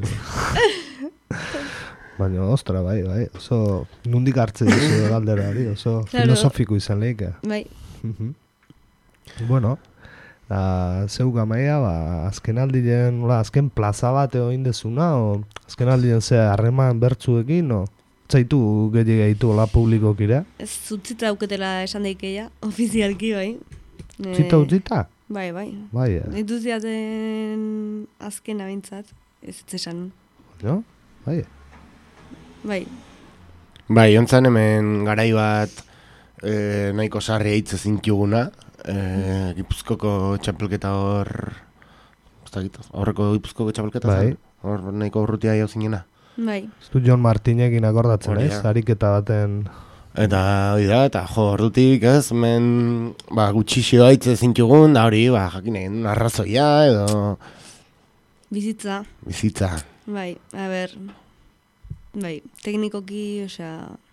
Baina, ostra, bai, bai. Oso, nundik hartzen duzu galdera hori, oso Claro. filosofiko izan lehike. Bai. Mhm. Bueno, da, zeuk amaia, ba, azken aldien, nola, azken plaza bat egin dezuna, o azken aldien ze harreman bertzuekin, o zaitu gehi gehitu la publikokira? Ez utzita dauketela esan daikeia, ofizialki bai. Ne- Zita utzita? Bai, bai. Bai, eh? Ditu ziaten azken abintzat, ez ez esan. No? Bai. Bai, Bai, ontzan hemen garai bat e, nahiko sarri eitz ezintuguna. E, Gipuzkoko txapelketa hor... Ez dakit, aurreko Gipuzkoko txapelketa Bai. zen? Hor nahiko urrutia jau zinena. bai. Ez du Jon Martinekin akordatzen, Hori ez? da. Ariketa baten... Eta hori da, eta jo, ordutik ez, men ba, gutxixio haitz ezintugun, da hori, ba, jakin egin, arrazoia edo Bizitza, bizitza. bai, a ber, bai, teknikoki, osea,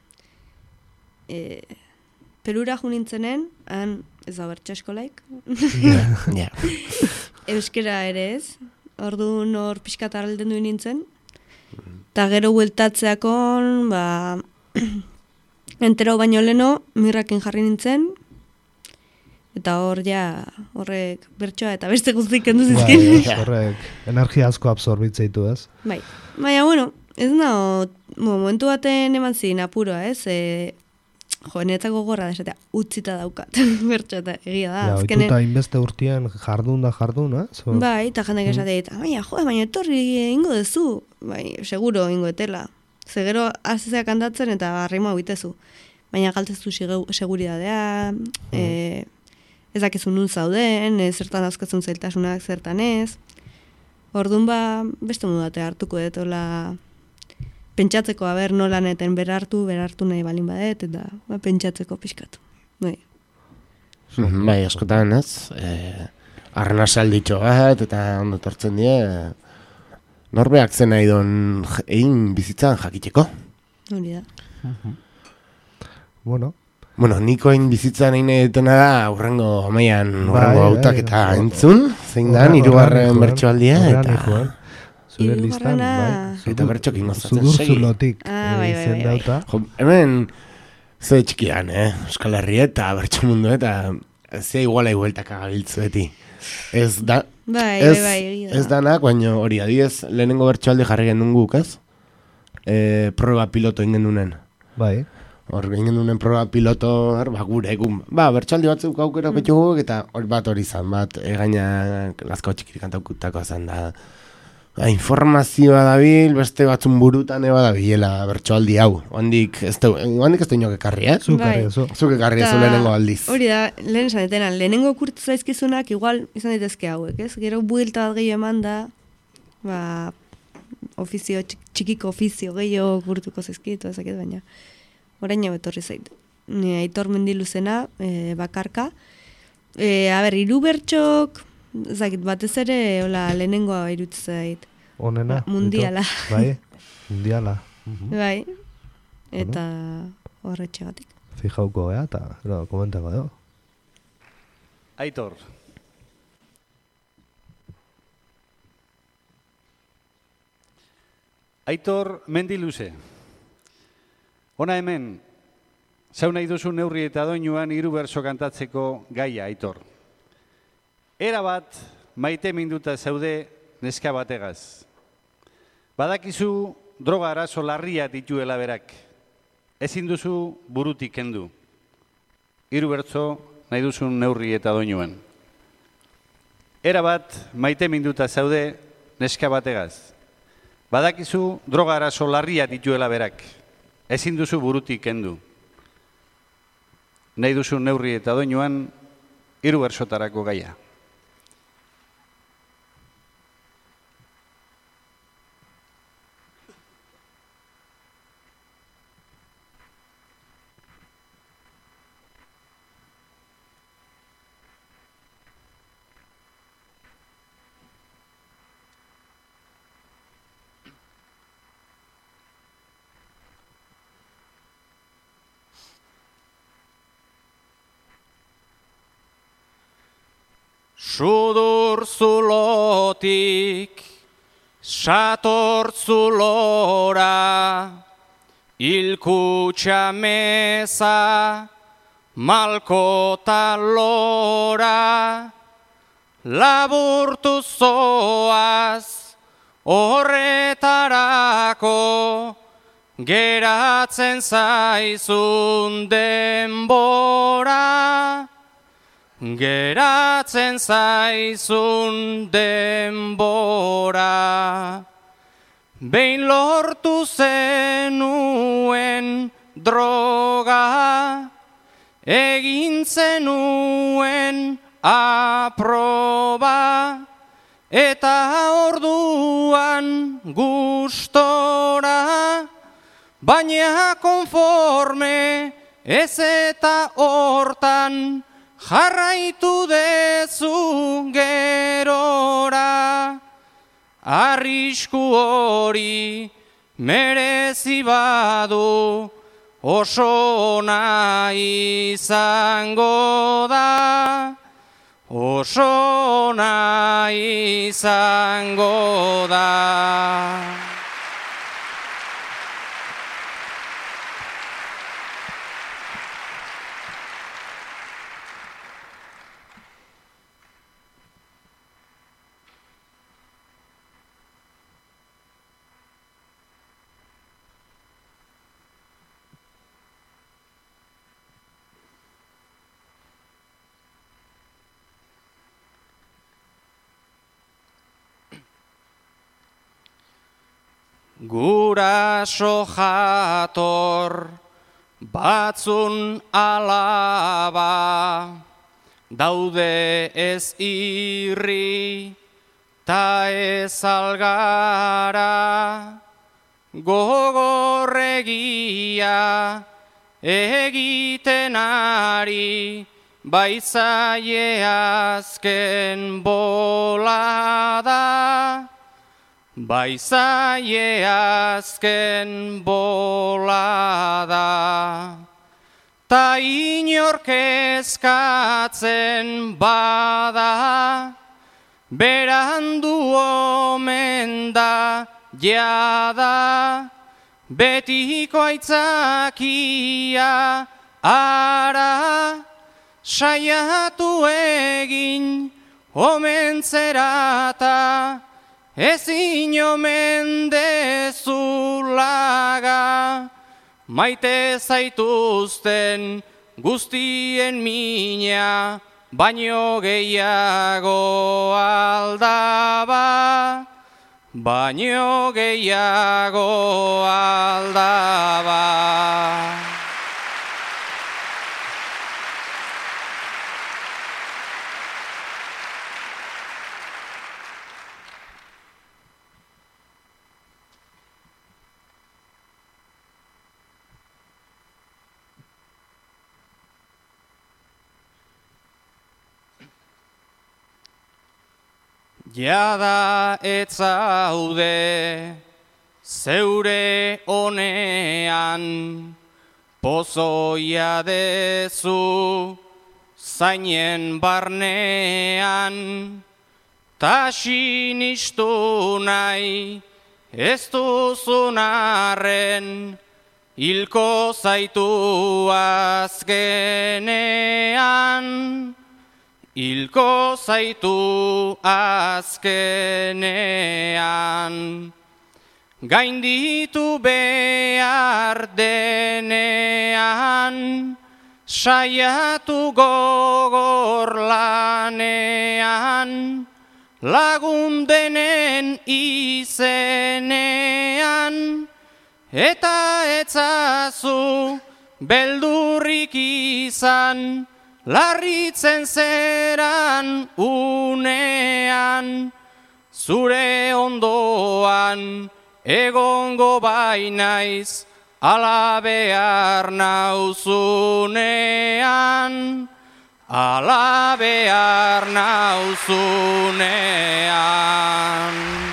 e, Perura ju nintzenen, han, ez da bertxa eskolaik, Ja. euskera ere ez, ordu nor pixkat aralden duen nintzen, eta gero bueltatzeakon, ba, entero baino leno, mirrakin jarri nintzen, Eta hor ja, horrek bertsoa eta beste guztik kendu zizkin. Bai, horrek, energia asko absorbitzeitu, ez? Bai, baina, bueno, ez nago, momentu baten eman zin apuroa, ez? E, jo, netzako gorra da, esatea, utzita daukat, bertsoa eta egia da. Ja, azkene- oituta inbeste urtien jardun da jardun, ez? So- Bai, eta jendek esateit, baina, jo, baina etorri ingo dezu. Bai, seguro ingo etela. Ze gero azizea kantatzen eta rima bitezu. Baina galtzezu sigeu- seguridadea, e, ez dakizu nun zauden, e, zertan azkatzen zailtasunak, zertan ez. Orduan ba, beste modate hartuko dut, hola, pentsatzeko, aber nola neten berartu, berartu nahi balin badet, eta ba, pentsatzeko pixkatu. Bai. Mhm, Bai, askotan, ez? Eh, arnasalditxo bat, eta ondo tortzen die, norbeak zen nahi don j- egin bizitzan jakiteko. Hori da. Bueno, Bueno, niko egin bizitzan egin edetena da, aurrengo amaian, Bai, aurrengo bai, hautak eta bai. entzun, zein da, horra- hirugarren horra bertsoaldia, horra eta... nikoen. Zure listan, Hirugarrena- bai. Eta bertxokin gozatzen Zudur segi. zulotik Ah, bai, bai, bai, bai. izendauta. Jo, hemen, ze txikian, eh? Euskal Herri eta bertso mundu eta ze iguala igueltaka gabiltzu beti. Ez da, Bai, ez, bai, bai, egia da. ez danak, baina hori adiez, lehenengo bertsoaldi jarri gendun guk, ez? E, proba piloto ingen dunen. Bai. Hor ingen dunen proba piloto, hor, ba, gure egun. Ba, bertsoaldi batzuk aukera mm. guk, eta hori bat hori zan, bat, e, gaina lazko txikirik kantaukutako zan da. Ba, informazioa dabil, beste batzun burutan eba dabilela bertsoaldi hau. Handik ez du, handik ez du inok ekarri, eh? Zuk Bai. ekarri ezu. Zuk ekarri ezu Ta lehenengo aldiz. Hori da, lehen esan etenan, lehenengo kurtu zaizkizunak igual izan daitezke hauek, ez? Gero buelta bat gehiago eman da, ba, ofizio, txik- txikiko ofizio gehiago kurtuko zaizkitu, ezaket, baina orain hau etorri zait. Ni Aitor Mendiluzena, e, bakarka. E, a ber, hiru bertxok, ezakit, batez ere, hola, lehenengoa irutz zait. Onena. Mundiala. Aitor? Bai, mundiala. Mhm. Bai, eta horretxegatik. Fijauko, ea, eta gero komentako edo. Aitor. Aitor Mendiluze. Hona hemen, zau nahi duzu neurri eta doinuan hiru berso kantatzeko gaia, Aitor. Era bat, maite minduta zaude neska bategaz. Badakizu droga arazo larria dituela berak. Ezin duzu burutik kendu. Hiru bertso nahi duzun neurri eta doinuan. Era bat, maite minduta zaude neska bategaz. Badakizu droga arazo larria dituela berak. Ezin duzu burutik kendu. Nahi duzun neurri eta doinuan hiru bersotarako gaia. Sudur zulotik, sator zulora, ilkutxa meza, malkota lora, laburtu zoaz, horretarako, geratzen zaizun denbora. Geratzen zaizun denbora. Behin lortu zenuen droga, egin zenuen aproba, eta orduan gustora, baina konforme ez eta hortan, jarraitu dezu gerora, arrisku hori merezi badu, oso ona izango da, oso ona izango da. Guraso jator batzun alaba, daude ez irri ta ez algara, gogorregia egiten ari, baizaie azken bolada, baizaie azken bolada. Ta inork eskatzen bada, berandu omen da jada, betiko aitzakia ara, saiatu egin omen zerata, ezin omen dezulaga, maite zaituzten guztien mina, baino gehiago aldaba, baino gehiago aldaba. Jada etzaude zeure honean, pozoia dezu zainen barnean, ta sinistu nahi ez duzun arren, hilko zaitu azkenean. Hilko zaitu azkenean, gainditu behar denean, saiatu gogor lanean, lagun denen izenean, eta etzazu beldurrik izan, larritzen zeran unean, zure ondoan egongo bainaiz, ala behar nauzunean, ala behar nauzunean.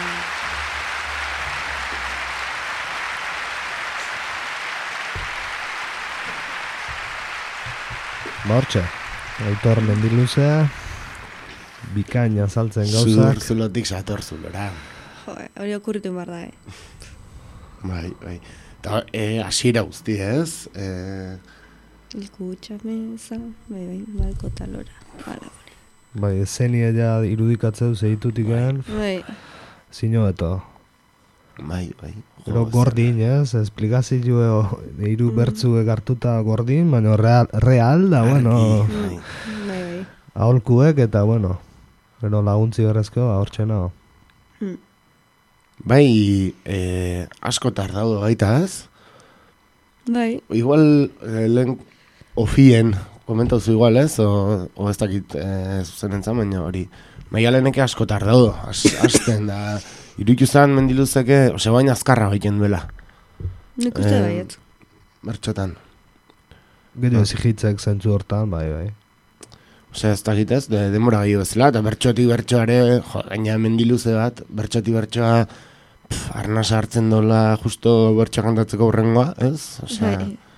Bortxe. Aitor Mendiluzea, bikaina saltzen gauzak. Zur zulotik sator zulora. Jo, hori okurritu behar da, eh? Bai, bai. Eta eh, asiera guzti ez? Eh... Ilkutxa meza, bai, bai, balko talora. Hala, hori. Bai, zenia ja irudikatzeu zeitutik egin. Bai. Zino eto. Bai, bai. Pero gordin, ez? Esplikazio hiru bertzu egartuta gordin, baina real, real da, bueno... Bai, bai. Aholkuek eta, bueno, pero laguntzi berrezko, ahortxena. Hmm. Bai, eh, asko tardau baita, ez? Bai. Igual, eh, lehen ofien, komentauzu igual, ez? O, o ez dakit eh, zuzen entzan, baina hori. Maialeneke asko tardau, hasten da... Iruitu zan Mendiluzeke, ose baina azkarra baiten duela. Nik uste eh, baiet. Bertxotan. Gero ezigitzek zentzu hortan, bai, bai. Ose ez dakit ez, de, demora gehiago bezala, eta bertxotik bertxoare, jo, gaina Mendiluze bat, bertxotik bertxoa, pff, arnasa hartzen dola justo bertxoa kantatzeko horrengoa, ez? Osea,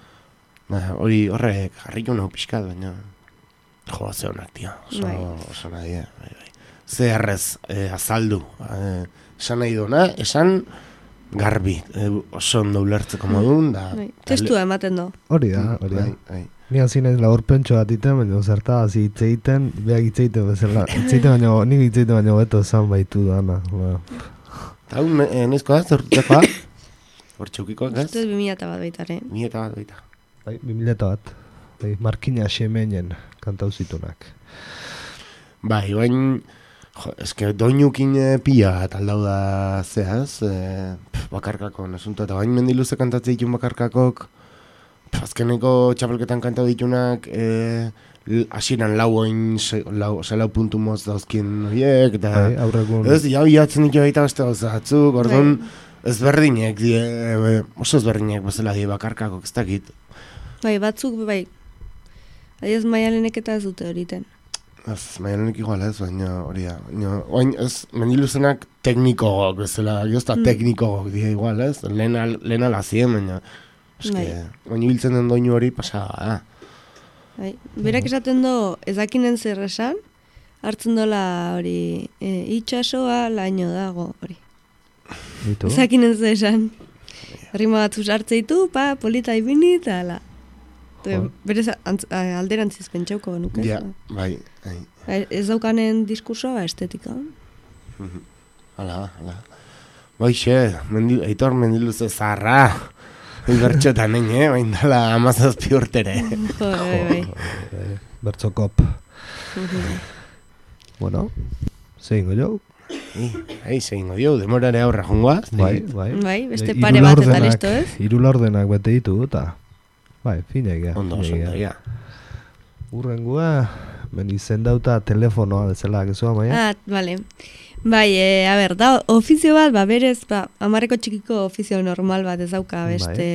hori horrek jarriko nahu pixkat, baina, jo, ze honak, tia, oso, bai. Oso nahi, bai, bai. Ze errez eh, azaldu, eh, esan nahi duna, esan garbi, eh, oso ondo ulertzeko modun, da... Bai, testua ematen do. Hori da, hori da. Bai, bai. Ni hazinez laburpentxo bat iten, baina zerta hazi itzeiten, behak itzeiten bezala, itzeiten baina, nik itzeiten baina beto esan baitu dana. Eta hau, eh, nizko da, zertutekoa? Hor txaukikoak, ez? Zutuz bimila eta bat baitare. Bimila eta bat baita. Bai, bimila eta bat. Bai, Markina Xemenen kantau zitunak. Bai, bain... Jo, eske doinukin e, pila taldau da zeaz, e, bakarkako nasunta, eta bain mendiluze kantatze ditun bakarkakok, azkeneko txapelketan kantatu ditunak, e, hasieran lau oin, lau, lau puntu moz dauzkin horiek, eta ez, jau jatzen ditu baita beste gauzatzuk, orduan ezberdinek, die, e, oso ezberdinek bezala die bakarkakok, ez dakit. Bai, batzuk, bai, adiaz Maialenek eta ez dute horiten. Ez, Maialenek igual ez, baina hori da, baina ez, mendiluzenak teknikogok bezala, jozta mm. teknikogok die igual ez, lehen alazien, baina, eske, baina biltzen den doinu hori pasada, da. Bai, berak esaten do, ezakinen zer esan, hartzen dola hori, e, itxasoa laino dago hori. Ezakinen zer esan. Rima batzuz hartzeitu, pa, polita ibini, eta ala. Berez alderantziz pentsauko nuke. Ja, bai, bai. Ez daukanen diskursoa, estetika. Hala, hala. Baixe, Aitor mendiluze zarra. Bertxotan egin, eh? Bain dala amazazpi urtere. Bertxokop. Bueno, zein jo? Ei, zein jo, demorare aurra jongoaz. Bai, bai. Bai, beste pare bat eta listo, ez? Irula ordenak bete ditu, eta... Bai, finegia. Ondo, ondo, ja. Urrengua, ben izendauta telefonoa bezala, gezua, maia? Ah, bale. Bai, e, a ber, da, ofizio bat, ba, berez, ba, amarreko txikiko ofizio normal bat ez dauka, beste...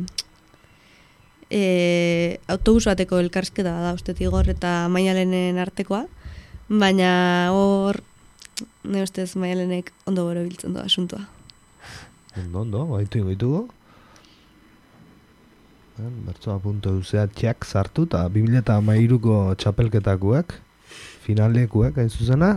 E, autobus bateko elkarsketa da, uste Igor eta Maialenen artekoa, baina hor, ne ustez Maialenek ondo bero biltzen doa asuntua. Ondo, ondo, baitu ingoitugu. Bertzoa punto duzea txak sartu eta bi mila hamairuko txapelketakuek, finalekuek, hain zuzena.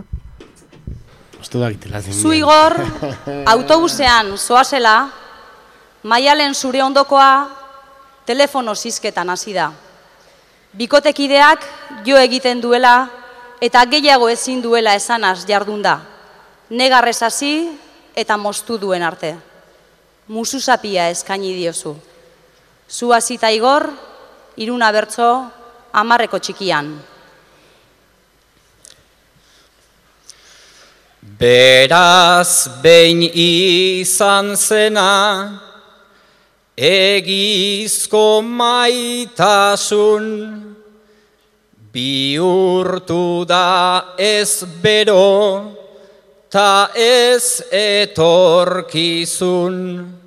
Zu Igor, autobusean zoazela, Maialen zure ondokoa, telefono zizketan hasi da. Bikotekideak jo egiten duela eta gehiago ezin duela esanaz jardun da. Negarrez hasi eta moztu duen arte. Musuzapia eskaini diozu. Zu hasita Igor, Iruna bertso, amarreko txikian. Beraz behin izan zena, egizko maitasun, bihurtu da ez bero, ta ez etorkizun.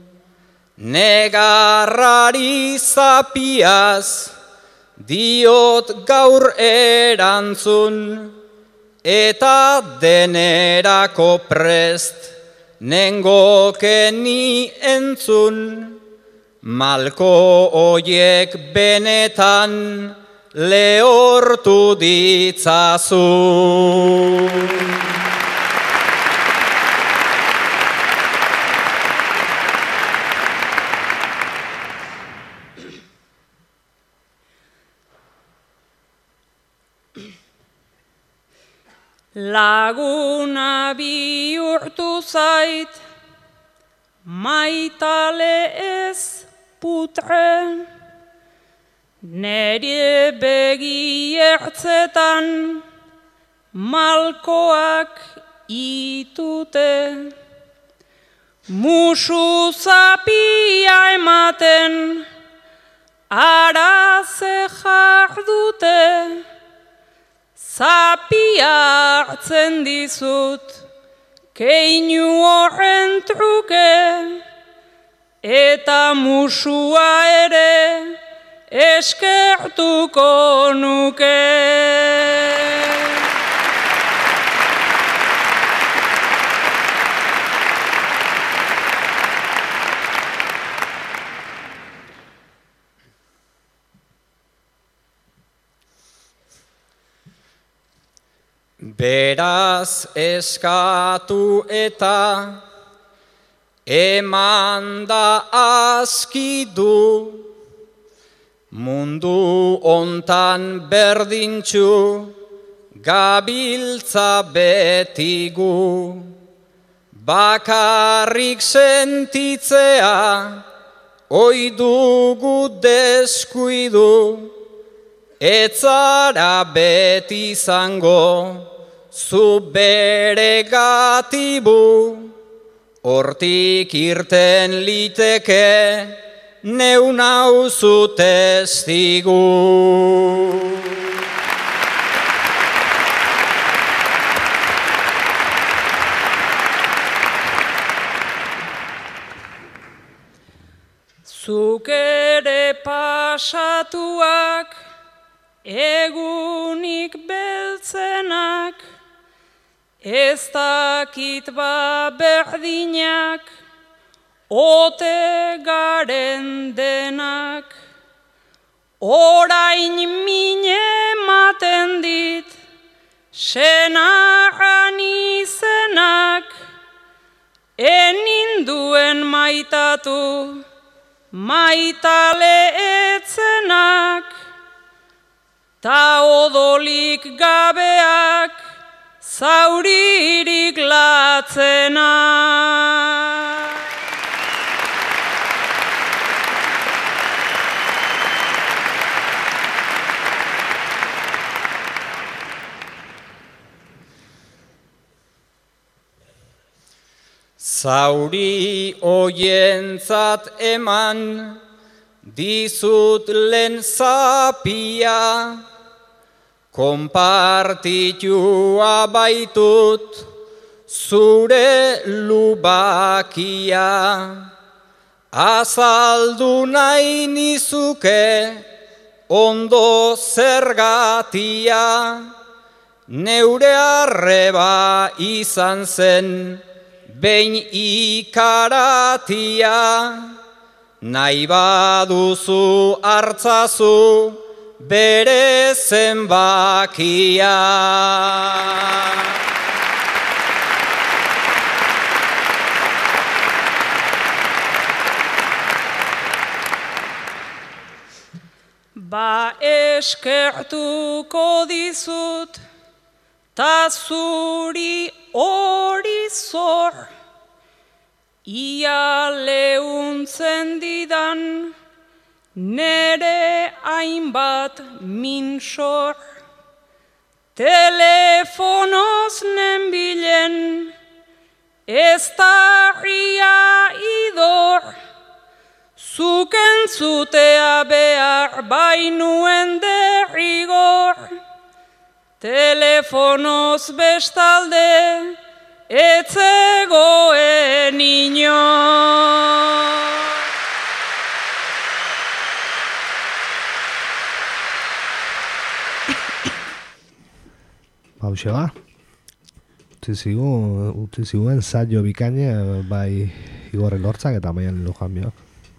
Negarrari zapiaz, diot gaur erantzun, eta denerako prest, nengoke ni entzun, malko oiek benetan lehortu ditzazu. Laguna bihurtu zait, maitale ez putre, nere begi ertzetan malkoak itute. Musu zapia ematen araze jardute, zapia hartzen dizut, keinu horren truke, eta musua ere eskertuko nuke. Beraz eskatu eta eman da aski du, mundu ontan berdintxu gabiltza betigu. Bakarrik sentitzea oi dugu deskuidu, etzara beti izango zu bere gatibu, hortik irten liteke, neu nauzu testigu. Zuk ere pasatuak, egunik beltzenak, ez dakit ba berdinak, ote garen denak. Orain mine ematen dit, senaran izenak, eninduen maitatu, maitale etzenak, ta odolik gabeak, zauririk latzenak. Zauri oientzat eman, dizut lehen zapia, konpartitua baitut, zure lubakia. Azaldu nahi nizuke, ondo zergatia, neure arreba izan zen, behin ikaratia, nahi baduzu hartzazu bere zenbakia. Ba eskertuko dizut, ta zuri hori zor, ia leuntzen didan, nere hainbat minsor. Telefonoz nenbilen, ez da ria idor, zuk entzutea behar bainuen derrigor. Telefonoz bestalde, etzegoen inor. Hauxe ba, utzi zigu, utzi ziguen saio bikaine bai Igor Elortzak eta Maialen Lujanbiok.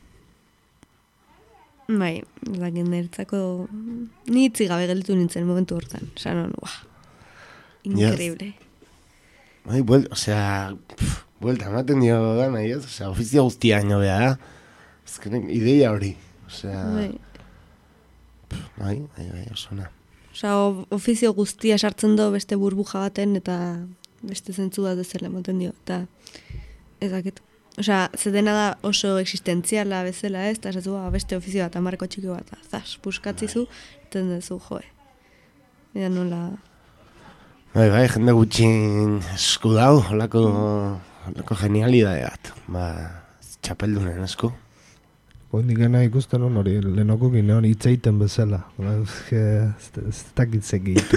Bai, dakit nertzako ni hitzik gabe gelditu nintzen momentu hortan. Sanon, uah, increíble. Bai, buel, osea, pff, buelta ematen dio gana, ez? Osea, ofizio guztia haino beha da. Ezkenen ideia hori, osea... Bai. Pff, bai, bai, bai, osona. Osea, ofizio guztia sartzen do beste burbuja baten eta beste zentzu bat bezala ematen dio. Eta ez dakit. Osea, zedena da oso existentziala bezala, ez? Eta esazu, beste ofizio bat, amarko txiki bat, zaz, puskatzizu, eta dezu, joe. Eta nola... Bai, bai, jende gutxin esku dau, holako, holako genialidade bat. Ba, txapeldunen esku. Oindik gana ikusten hon hori, lehenoko gine hori itzeiten bezala. Ez dakitzek gitu.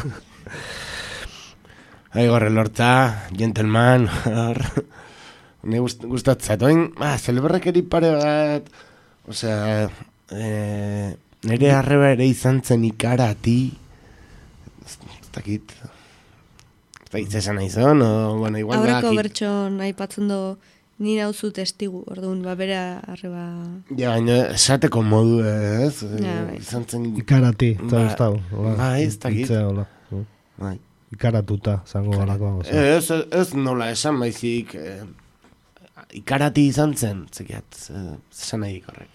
Igor Elortza, gentleman, hor... Ne gustatzat, oin, ba, zeleberrekeri pare bat, osea, e, nire arreba ere izan zen ikarati, ez dakit, ez dakit zesan aizon, o, bueno, igual da... Aurreko bertxon aipatzen do, ni nauzu testigu, orduan, ba, bere arreba... Ja, baina, esateko modu, ez, ja, bai. izan zen... Ikarati, eta ez da, bai, ez dakit. Bai. Ikaratuta, zango galako. Ez, ez nola esan baizik... Eh, ikarati izan zen, zekiat, zesan nahi korrek.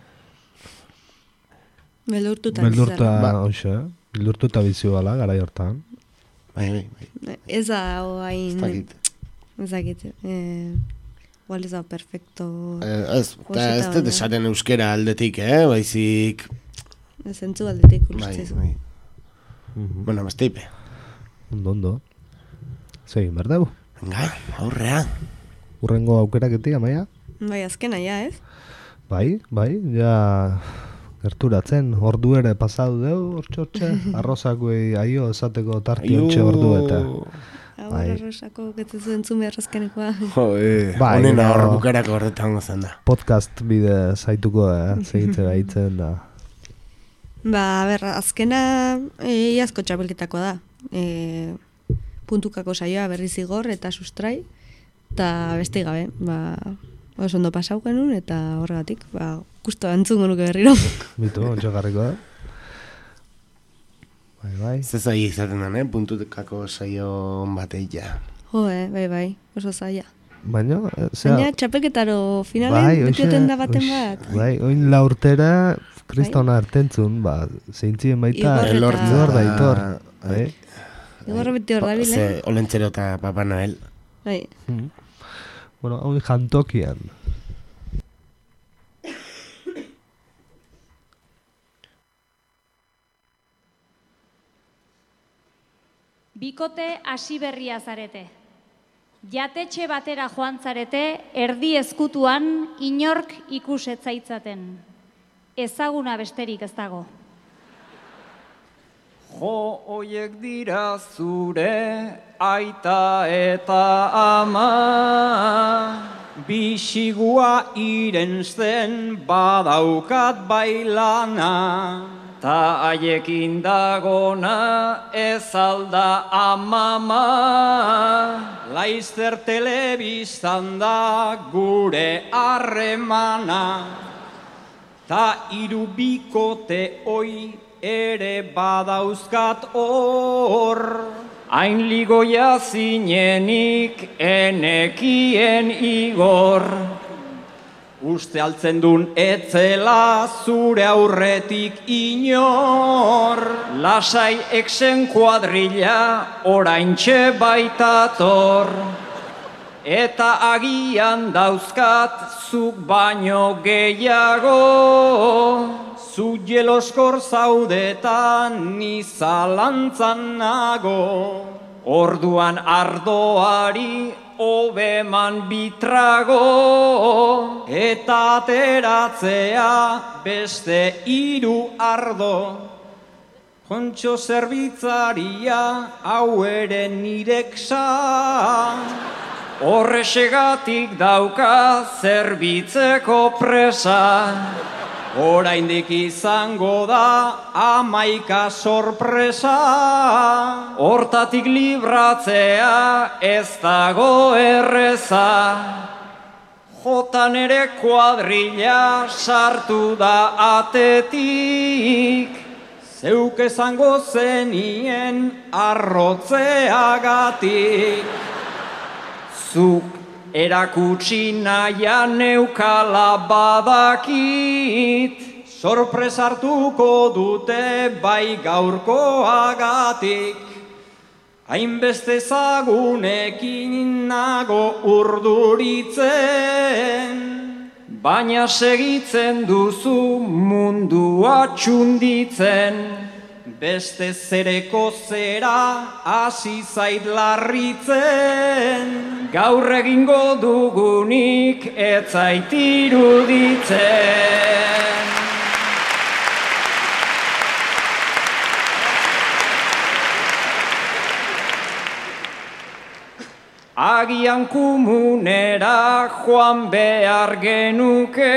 Beldurtuta bizala. bizala. Beldurta, hoxe, eh? Beldurtuta bizi bala, gara hortan. Bai, bai, bai. Ez da, oain... Ez dakit. Ez dakit. Eh, igual ez da perfecto... Eh, ez, eta ez dut esaten euskera aldetik, eh? Baizik... Ez entzu aldetik urtzizu. Bai, bai. Mm-hmm. Bueno, basteipe. Ondo, ondo. Zegin, berdeu? Venga, aurrea. urrengo aukeraketik, Amaia? Bai, azkena, ja, ez? Bai, bai, ja gerturatzen, ordu ere pasadu deu, hortxe-hortxe, arrozakuei aio esateko tarti hortxe ordu eta... Hau arrosako getzezu entzume arrozkenekoa. Jo, eh, Bai, honena gero- hor bukarako horretan gozan da. Podcast bide zaituko, eh, segitze baitzen da. Ba, ber, azkena e, iazko txapelketako da. E, puntukako saioa berriz igor eta sustrai, eta beste gabe, ba, oso ondo pasau genuen, eta horregatik, ba, gusto antzungo nuke berriro. Bitu, ontsa garriko da. Bai, bai. Ze zai izaten den, eh? Puntukako saio on bateia. Jo, eh, bai, bai, oso zaila. Baina, eh, zera... Baina txapelketaro finalen Bai, betioten hoxe- da baten hoxe- bat. Bai, oin la urtera, kristona artentzun, ba, zeintzien baita, Igor eta- Igor da Itor. Bai. Igorra beti hor dabil, Ze, eh? Olentzero eta Papa Noel. Bai. Mm. Bueno, hau jantokian. Bikote hasi berria zarete. Jatetxe batera joan zarete, erdi ezkutuan inork ikusetzaitzaten. Ezaguna besterik ez dago. Jo, oiek dira zure aita eta ama, bisigua irensten badaukat bailana, ta haiekin dagona ez alda amama, laizzer telebistan da gure harremana, ta hiru bikote oi ere badauzkat hor, hain ligoia zinenik enekien Igor. Uste altzen dun etzela zure aurretik inor, lasai exen kuadrilla oraintxe baitator, eta agian dauzkat zuk baino gehiago, zu jeloskor zaudetan ni zalantzan nago, orduan ardoari obeman bitrago, eta ateratzea beste hiru ardo. Kontxo zerbitzaria hau ere nireksa, horrexegatik dauka zerbitzeko presa. Oraindik izango da hamaika sorpresa, hortatik libratzea ez dago erreza. Jotan ere kuadrilla sartu da atetik, zeuk esango zenien arrotzeagatik. Zuk erakutsi nahian neukala badakit, sorpresa hartuko dute bai gaurkoagatik. Hainbeste zagunekin nago urduritzen, baina segitzen duzu mundua txunditzen. Beste zereko zera hasi zait larritzen, gaur egingo dugunik ez zait iruditzen. Agian komunera joan behar genuke,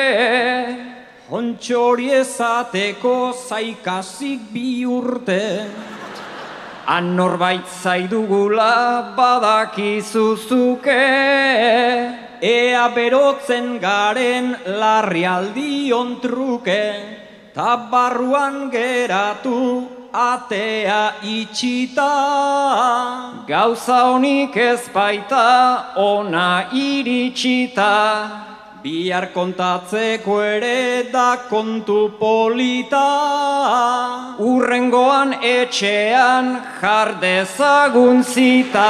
Ontxori ezateko zaikasik bi urte, han norbait zaidugula badakizuzuke, ea berotzen garen larrialdi ontruke, ta barruan geratu atea itxita, gauza honik ez baita ona iritsita. Bihar kontatzeko ere da kontu polita, urrengoan etxean jar dezagun zita.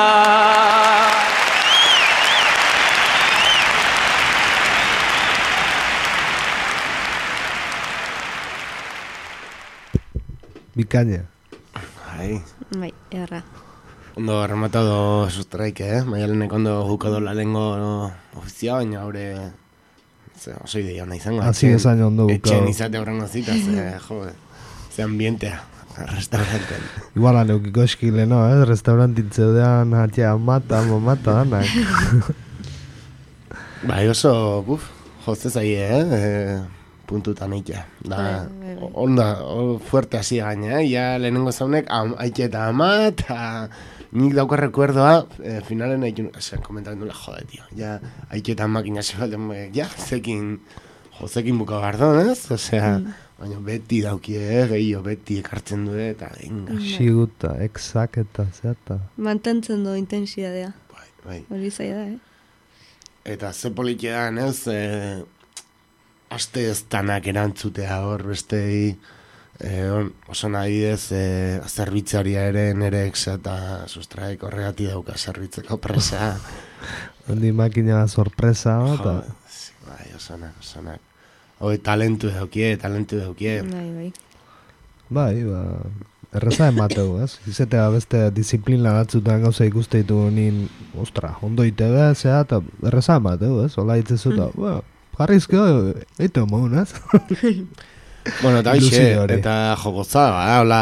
Bikaina. Bai. Bai, erra. Ondo rematado sustraik, eh? Maialenek ondo juko dola lengo ofizia, baina haure oso ideia hona izango. Asi esan ondo buko. Etxen izate horrengo zita, ze, jo, ze ambientea, restauranten. Igual aneukiko eskile, no, eh? Restaurantin zeudean, hatia, mata, momata, danak. Bai, oso, buf, jozte zaie, eh? E, puntutan eitea. Da, onda, fuerte hasi gaina, eh? Ja, lehenengo zaunek, haite eta ama, eta nik dauka rekuerdoa, eh, finalen haitun, esan komentaren dula, jode, tio, ja, haite eta amak inazio baten, ja, zekin, jo, zekin buka gardon, ez? Osea, mm. baina beti daukie, eh? Gehiago beti ekartzen du, eta inga. Xiguta, exaketa, zeata. Mantentzen du intensidadea. Bai, bai. Hori zaila da, eh? Eta ze politxean, ez, eh, aste ez tanak erantzutea hor, bestei, eh, on, oso nahi ez, eh, zerbitzaria ere nere exa eta sustraik horregati dauka zerbitzeko presa. Ondi makina sorpresa, eta... Bai, osonak, osonak. Hoi, talentu daukie, talentu daukie. Bai, bai. Bai, ba... Erreza emateu, ez? Izetea beste disiplina batzutan gauza ikuste ditu nin, ostra, ondo ite bezea, eta erreza emateu, ez? Ola itzezuta, mm. bueno, jarrizko, eite homoun, ez? Bueno, eta hoxe, eta jokoza, ba, hola,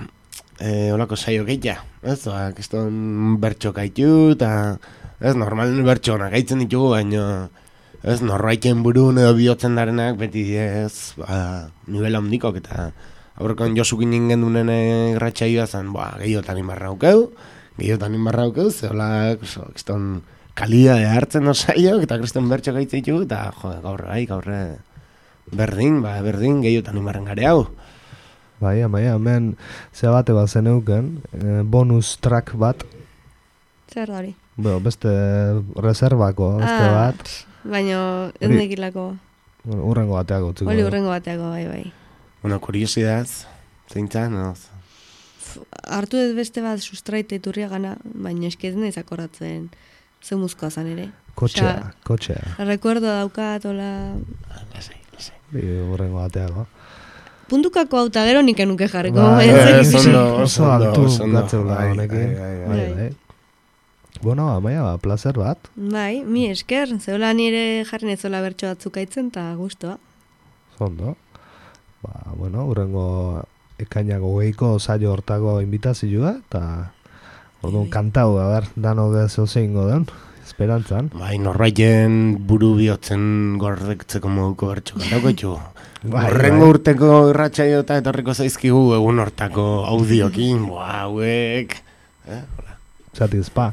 eh, holako saio gehiagia, ez? Ba, kiston bertxo gaitu, eta, ez, normalen bertxo honak gaitzen ditugu, baina, ez, norbaiten burun edo bihotzen darenak, beti, ez, ba, nivela handikok, eta, aurrekon Josukin ingen dunen gratxaioa zen, ba, gehiotan inbarra aukeu, gehiotan inbarra aukeu, ze hola, kiston kalidade hartzen osaiok, eta kriston bertxo gaitzen ditugu, eta, jo, gaur, bai, gaur, berdin, ba, berdin, gehiotan inbarren gare hau. Bai, bai, hemen, ze bate bat zeneuken, bonus track bat. Zer da hori? Bueno, beste reservako, beste ah, bat. Baina ez nekilako. Urrengo bateako. Hori urrengo bateako, bai, bai. Bueno, kuriosidaz, zeintzan, no? Artu ez beste bat sustraite iturria gana, baina eskezen ez akordatzen ze muzkoa zan ere. Kotxea, kotxea. Recuerdo daukat, hola... Lasai, lasai. Bi, urrengo bateako. Puntukako auta gero nik enuke jarriko. Oso altu gatzeula honekin. Bai, bai. Bueno, amaia, ba, placer bat. Bai, mi esker, zeola nire jarri nezola bertso batzuk aitzen, eta guztua. Zondo. Ba, bueno, urrengo ekainako gehiko saio hortako invitazioa, eta orduan kantau, a ber, dano gezo zeingo den, esperantzan. Bai, norbaiten buru bihotzen gordektzeko moduko bertxo kantauko etxu. Horrengo urteko irratxaio eta etorriko zaizkigu egun hortako audiokin, boa, hauek... Eh, hola. Zatizpa.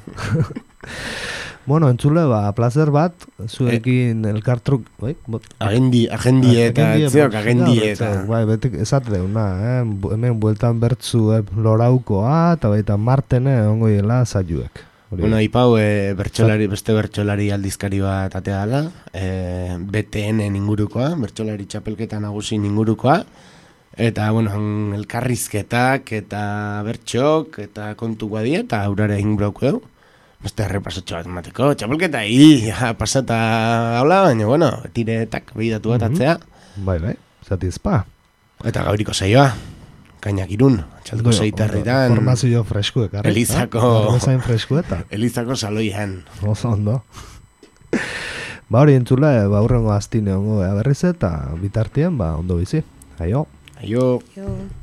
Bueno, entzule, ba, placer bat, zuekin eh, elkartruk... Bai? Agendi, agendi eta, etzeok, agendi eta... Bai, betik esat deuna, eh? Hemen bueltan bertzu eh, loraukoa, eta baita martene ongo dela zaiuek. Bueno, ipau, eh, bertxolari, beste bertxolari aldizkari bat atea dela, eh, B T N ingurukoa, bertxolari txapelketa nagusi ingurukoa, eta, bueno, elkarrizketak, eta bertxok, eta kontu guadia, eta aurrare ingrauko edo. Beste errepasotxo bat emateko, txapelketa, i, ja, pasata habla, baina, bueno, tiretak behidatu bat atzea. Mm-hmm. Bai, bai, zatizpa. Eta gauriko saioa, kainak irun, txalduko zeiterritan. Formazio freskuek, arre. Elizako... Arrozain freskueta. Elizako saloian. Oso ondo. Ba hori entzule, ba hurrengo astine ongo berriz eta bitartien, ba ondo bizi. Aio. Aio. Aio.